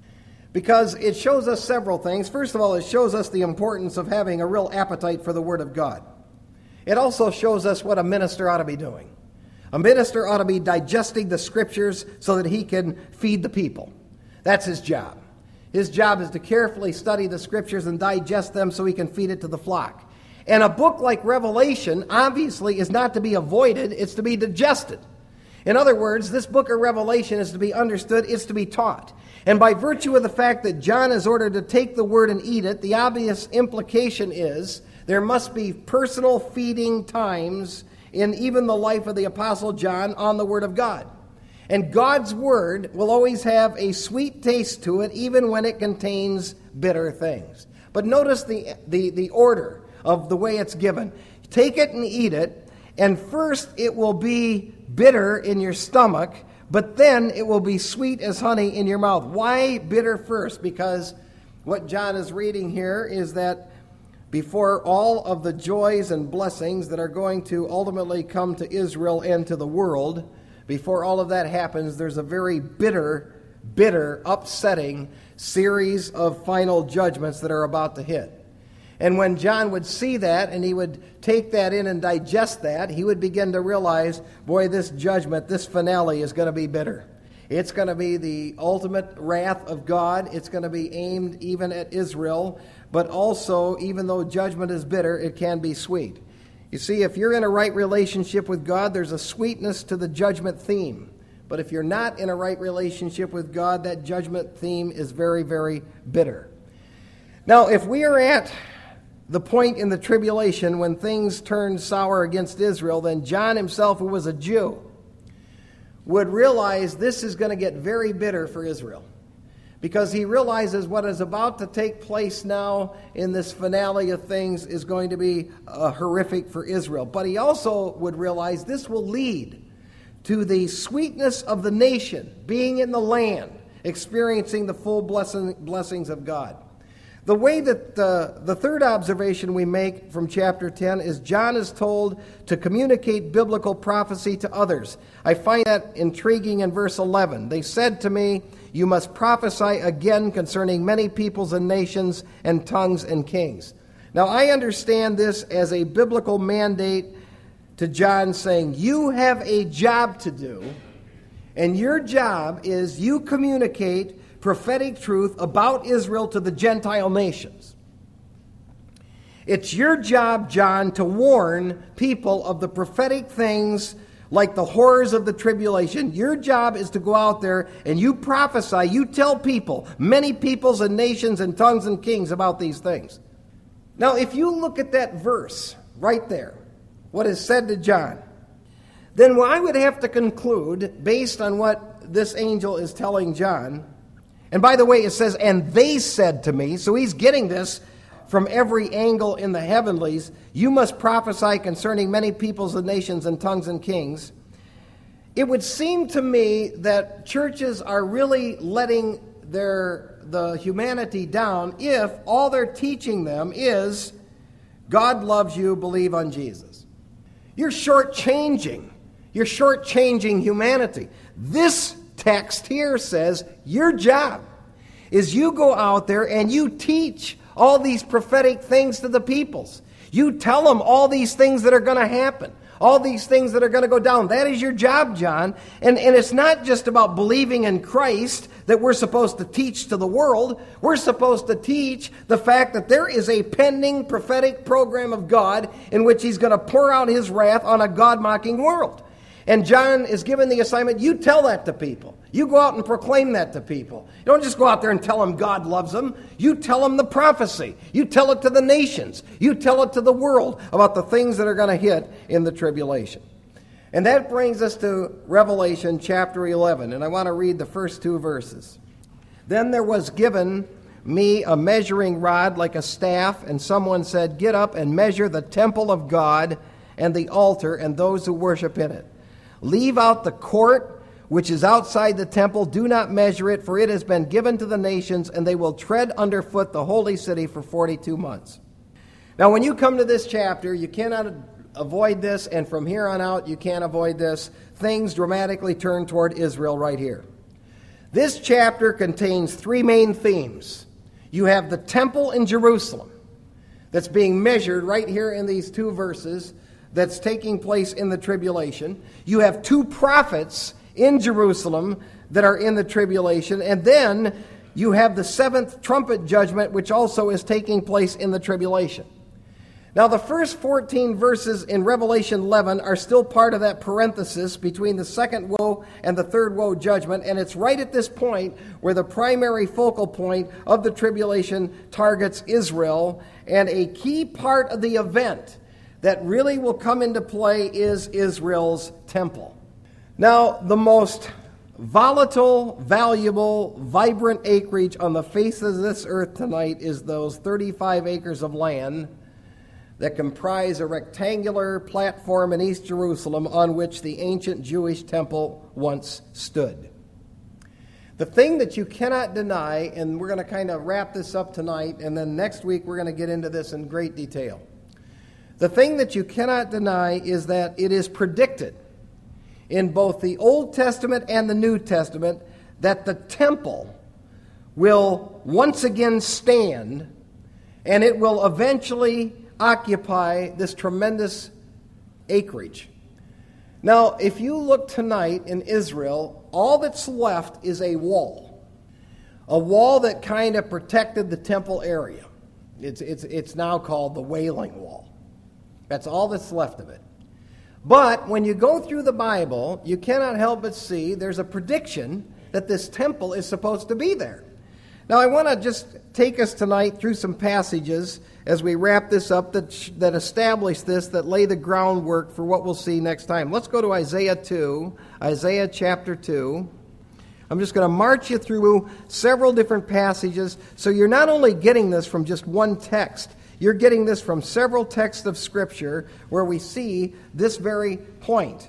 B: because it shows us several things. First of all, it shows us the importance of having a real appetite for the Word of God. It also shows us what a minister ought to be doing. A minister ought to be digesting the Scriptures so that he can feed the people. That's his job. His job is to carefully study the Scriptures and digest them so he can feed it to the flock. And a book like Revelation, obviously, is not to be avoided, it's to be digested. In other words, this book of Revelation is to be understood, it's to be taught. And by virtue of the fact that John is ordered to take the word and eat it, the obvious implication is there must be personal feeding times in even the life of the Apostle John on the Word of God. And God's Word will always have a sweet taste to it, even when it contains bitter things. But notice the, the, the order of the way it's given. Take it and eat it, and first it will be bitter in your stomach, but then it will be sweet as honey in your mouth. Why bitter first? Because what John is reading here is that before all of the joys and blessings that are going to ultimately come to Israel and to the world, before all of that happens, there's a very bitter, bitter, upsetting series of final judgments that are about to hit. And when John would see that and he would take that in and digest that, he would begin to realize, boy, this judgment, this finale is going to be bitter. It's going to be the ultimate wrath of God. It's going to be aimed even at Israel. But also, even though judgment is bitter, it can be sweet. You see, if you're in a right relationship with God, there's a sweetness to the judgment theme. But if you're not in a right relationship with God, that judgment theme is very, very bitter. Now, if we are at the point in the tribulation when things turn sour against Israel, then John himself, who was a Jew, would realize this is going to get very bitter for Israel, because he realizes what is about to take place now in this finale of things is going to be uh, horrific for Israel. But he also would realize this will lead to the sweetness of the nation being in the land, experiencing the full blessing, blessings of God. The way that uh, the third observation we make from chapter ten is John is told to communicate biblical prophecy to others. I find that intriguing in verse eleven. They said to me, You must prophesy again concerning many peoples and nations and tongues and kings. Now I understand this as a biblical mandate to John saying, you have a job to do, and your job is you communicate prophetic truth about Israel to the Gentile nations. It's your job, John, to warn people of the prophetic things like the horrors of the tribulation. Your job is to go out there and you prophesy, you tell people, many peoples and nations and tongues and kings about these things. Now, if you look at that verse right there, what is said to John, then I would have to conclude, based on what this angel is telling John, and by the way, it says, and they said to me, so he's getting this from every angle in the heavenlies, you must prophesy concerning many peoples and nations and tongues and kings. It would seem to me that churches are really letting their the humanity down if all they're teaching them is God loves you, believe on Jesus. You're shortchanging. You're shortchanging humanity. This text here says your job is you go out there and you teach all these prophetic things to the peoples. You tell them all these things that are going to happen. All these things that are going to go down. That is your job, John. And, and it's not just about believing in Christ that we're supposed to teach to the world. We're supposed to teach the fact that there is a pending prophetic program of God in which He's going to pour out His wrath on a God-mocking world. And John is given the assignment, you tell that to people. You go out and proclaim that to people. You don't just go out there and tell them God loves them. You tell them the prophecy. You tell it to the nations. You tell it to the world about the things that are going to hit in the tribulation. And that brings us to Revelation chapter eleven. And I want to read the first two verses. Then there was given me a measuring rod like a staff, and someone said, get up and measure the temple of God and the altar and those who worship in it. Leave out the court which is outside the temple. Do not measure it, for it has been given to the nations, and they will tread underfoot the holy city for forty-two months. Now, when you come to this chapter, you cannot avoid this, and from here on out, you can't avoid this. Things dramatically turn toward Israel right here. This chapter contains three main themes. You have the temple in Jerusalem that's being measured right here in these two verses that's taking place in the tribulation. You have two prophets in Jerusalem that are in the tribulation. And then you have the seventh trumpet judgment, which also is taking place in the tribulation. Now, the first fourteen verses in Revelation eleven are still part of that parenthesis between the second woe and the third woe judgment. And it's right at this point where the primary focal point of the tribulation targets Israel. And a key part of the event that really will come into play is Israel's temple. Now, the most volatile, valuable, vibrant acreage on the face of this earth tonight is those thirty-five acres of land that comprise a rectangular platform in East Jerusalem on which the ancient Jewish temple once stood. The thing that you cannot deny, and we're going to kind of wrap this up tonight, and then next week we're going to get into this in great detail. The thing that you cannot deny is that it is predicted in both the Old Testament and the New Testament that the temple will once again stand, and it will eventually occupy this tremendous acreage. Now, if you look tonight in Israel, all that's left is a wall. A wall that kind of protected the temple area. It's, it's, it's now called the Wailing Wall. That's all that's left of it. But when you go through the Bible, you cannot help but see there's a prediction that this temple is supposed to be there. Now, I want to just take us tonight through some passages as we wrap this up that, that establish this, that lay the groundwork for what we'll see next time. Let's go to Isaiah two, Isaiah chapter two. I'm just going to march you through several different passages, so you're not only getting this from just one text, you're getting this from several texts of Scripture where we see this very point.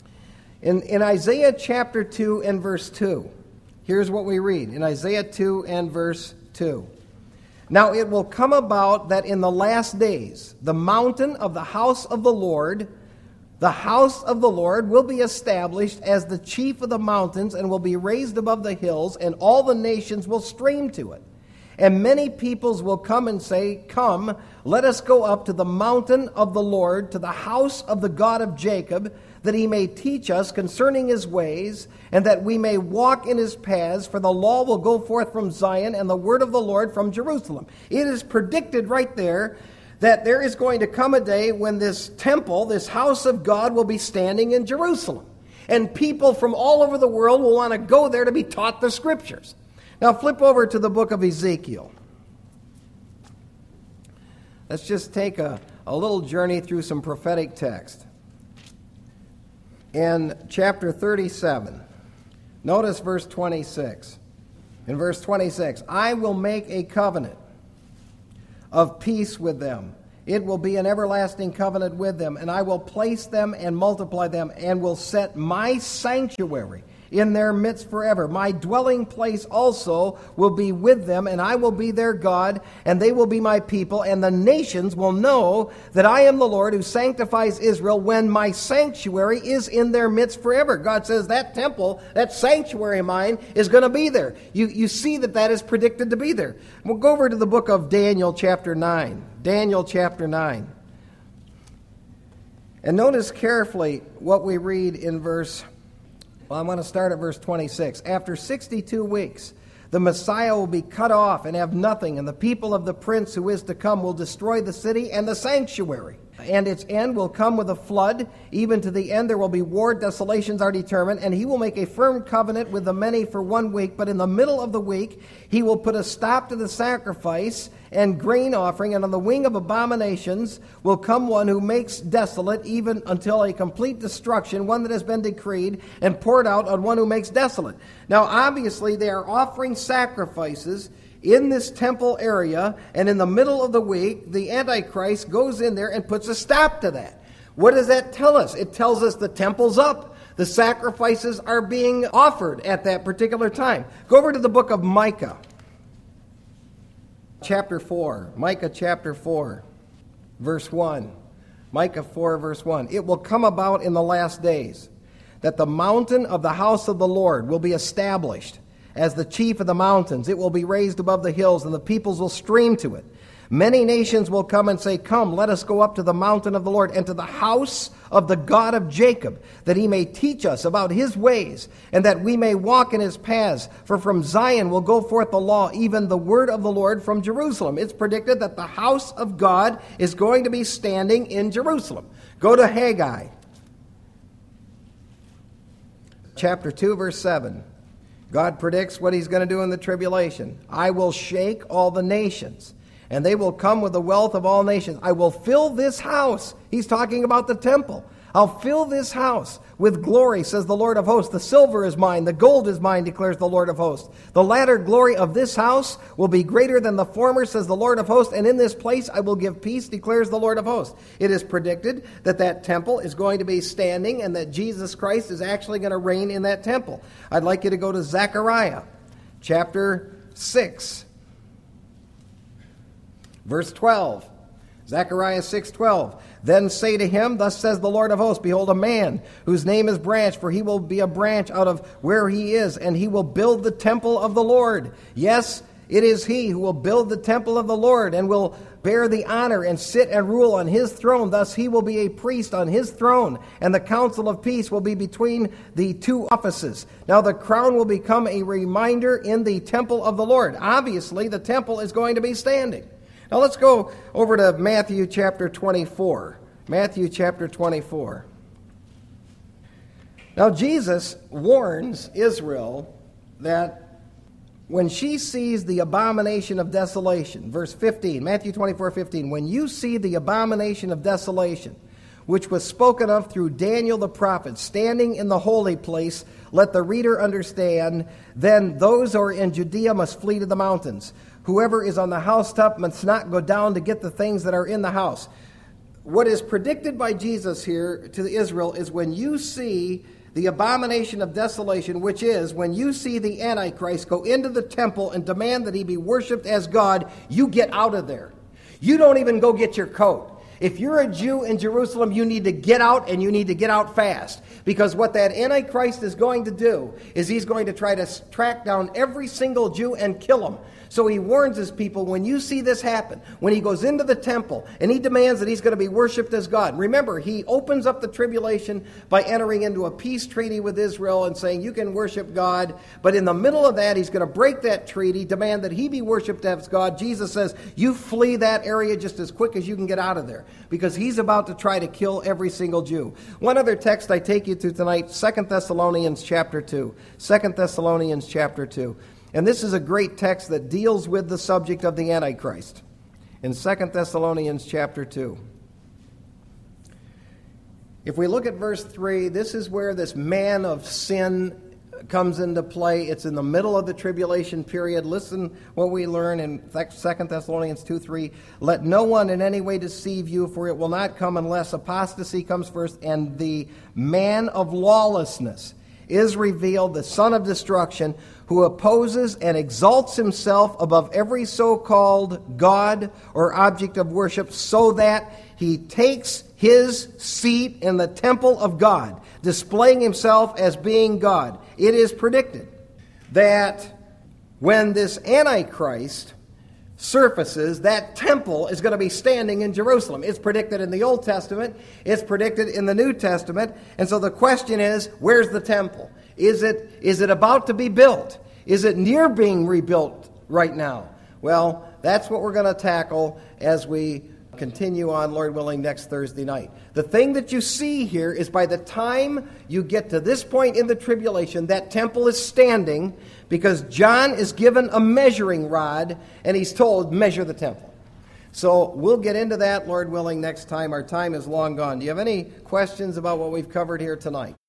B: In, in Isaiah chapter two and verse two, here's what we read in Isaiah two and verse two. Now it will come about that in the last days, the mountain of the house of the Lord, the house of the Lord will be established as the chief of the mountains and will be raised above the hills, and all the nations will stream to it. And many peoples will come and say, come, let us go up to the mountain of the Lord, to the house of the God of Jacob, that he may teach us concerning his ways, and that we may walk in his paths, for the law will go forth from Zion, and the word of the Lord from Jerusalem. It is predicted right there that there is going to come a day when this temple, this house of God, will be standing in Jerusalem. And people from all over the world will want to go there to be taught the Scriptures. Now flip over to the book of Ezekiel. Let's just take a, a little journey through some prophetic text. In chapter thirty-seven, notice verse twenty-six. In verse twenty-six, I will make a covenant of peace with them. It will be an everlasting covenant with them, and I will place them and multiply them, and will set my sanctuary in their midst forever. My dwelling place also will be with them, and I will be their God, and they will be my people, and the nations will know that I am the Lord who sanctifies Israel when my sanctuary is in their midst forever. God says that temple, that sanctuary of mine, is going to be there. You, you see that that is predicted to be there. We'll go over to the book of Daniel chapter nine. Daniel chapter nine. And notice carefully what we read in verse Well, I want to start at verse twenty-six. After sixty-two weeks, the Messiah will be cut off and have nothing, and the people of the prince who is to come will destroy the city and the sanctuary. And its end will come with a flood. Even to the end there will be war, desolations are determined, and he will make a firm covenant with the many for one week. But in the middle of the week he will put a stop to the sacrifice and grain offering, and on the wing of abominations will come one who makes desolate, even until a complete destruction, one that has been decreed and poured out on one who makes desolate. Now obviously they are offering sacrifices in this temple area, and in the middle of the week, the Antichrist goes in there and puts a stop to that. What does that tell us? It tells us the temple's up. The sacrifices are being offered at that particular time. Go over to the book of Micah, chapter four. Micah chapter four, verse one. Micah four, verse one. It will come about in the last days that the mountain of the house of the Lord will be established as the chief of the mountains. It will be raised above the hills, and the peoples will stream to it. Many nations will come and say, Come, let us go up to the mountain of the Lord and to the house of the God of Jacob, that he may teach us about his ways, and that we may walk in his paths. For from Zion will go forth the law, even the word of the Lord from Jerusalem. It's predicted that the house of God is going to be standing in Jerusalem. Go to Haggai, chapter two, verse seven. God predicts what he's going to do in the tribulation. I will shake all the nations, and they will come with the wealth of all nations. I will fill this house. He's talking about the temple. I'll fill this house with glory, says the Lord of hosts. The silver is mine, the gold is mine, declares the Lord of hosts. The latter glory of this house will be greater than the former, says the Lord of hosts. And in this place I will give peace, declares the Lord of hosts. It is predicted that that temple is going to be standing, and that Jesus Christ is actually going to reign in that temple. I'd like you to go to Zechariah chapter six, verse twelve. Zechariah six twelve. Then say to him, Thus says the Lord of hosts, Behold, a man whose name is Branch, for he will be a branch out of where he is, and he will build the temple of the Lord. Yes, it is he who will build the temple of the Lord, and will bear the honor and sit and rule on his throne. Thus he will be a priest on his throne, and the council of peace will be between the two offices. Now the crown will become a reminder in the temple of the Lord. Obviously, the temple is going to be standing. Now let's go over to Matthew chapter twenty-four. Matthew chapter twenty-four. Now Jesus warns Israel that when she sees the abomination of desolation, verse fifteen, Matthew twenty-four fifteen, when you see the abomination of desolation, which was spoken of through Daniel the prophet, standing in the holy place, let the reader understand, then those who are in Judea must flee to the mountains. Whoever is on the housetop must not go down to get the things that are in the house. What is predicted by Jesus here to Israel is when you see the abomination of desolation, which is when you see the Antichrist go into the temple and demand that he be worshipped as God, you get out of there. You don't even go get your coat. If you're a Jew in Jerusalem, you need to get out, and you need to get out fast. Because what that Antichrist is going to do is he's going to try to track down every single Jew and kill them. So he warns his people, when you see this happen, when he goes into the temple and he demands that he's going to be worshipped as God. Remember, he opens up the tribulation by entering into a peace treaty with Israel and saying, you can worship God. But in the middle of that, he's going to break that treaty, demand that he be worshipped as God. Jesus says, you flee that area just as quick as you can get out of there, because he's about to try to kill every single Jew. One other text I take you to tonight, Second Thessalonians chapter two. Second Thessalonians chapter two. And this is a great text that deals with the subject of the Antichrist. In Second Thessalonians chapter two. If we look at verse three, this is where this man of sin comes into play. It's in the middle of the tribulation period. Listen what we learn in Second Thessalonians two three. Let no one in any way deceive you, for it will not come unless apostasy comes first, and the man of lawlessness is revealed, the son of destruction, who opposes and exalts himself above every so-called God or object of worship, so that he takes his seat in the temple of God, displaying himself as being God. It is predicted that when this Antichrist surfaces, that temple is going to be standing in Jerusalem. It's predicted in the Old Testament. It's predicted in the New Testament. And so the question is, where's the temple? Is it, is it about to be built? Is it near being rebuilt right now? Well, that's what we're going to tackle as we continue on, Lord willing, next Thursday night. The thing that you see here is by the time you get to this point in the tribulation, that temple is standing because John is given a measuring rod and he's told, measure the temple. So we'll get into that, Lord willing, next time. Our time is long gone. Do you have any questions about what we've covered here tonight?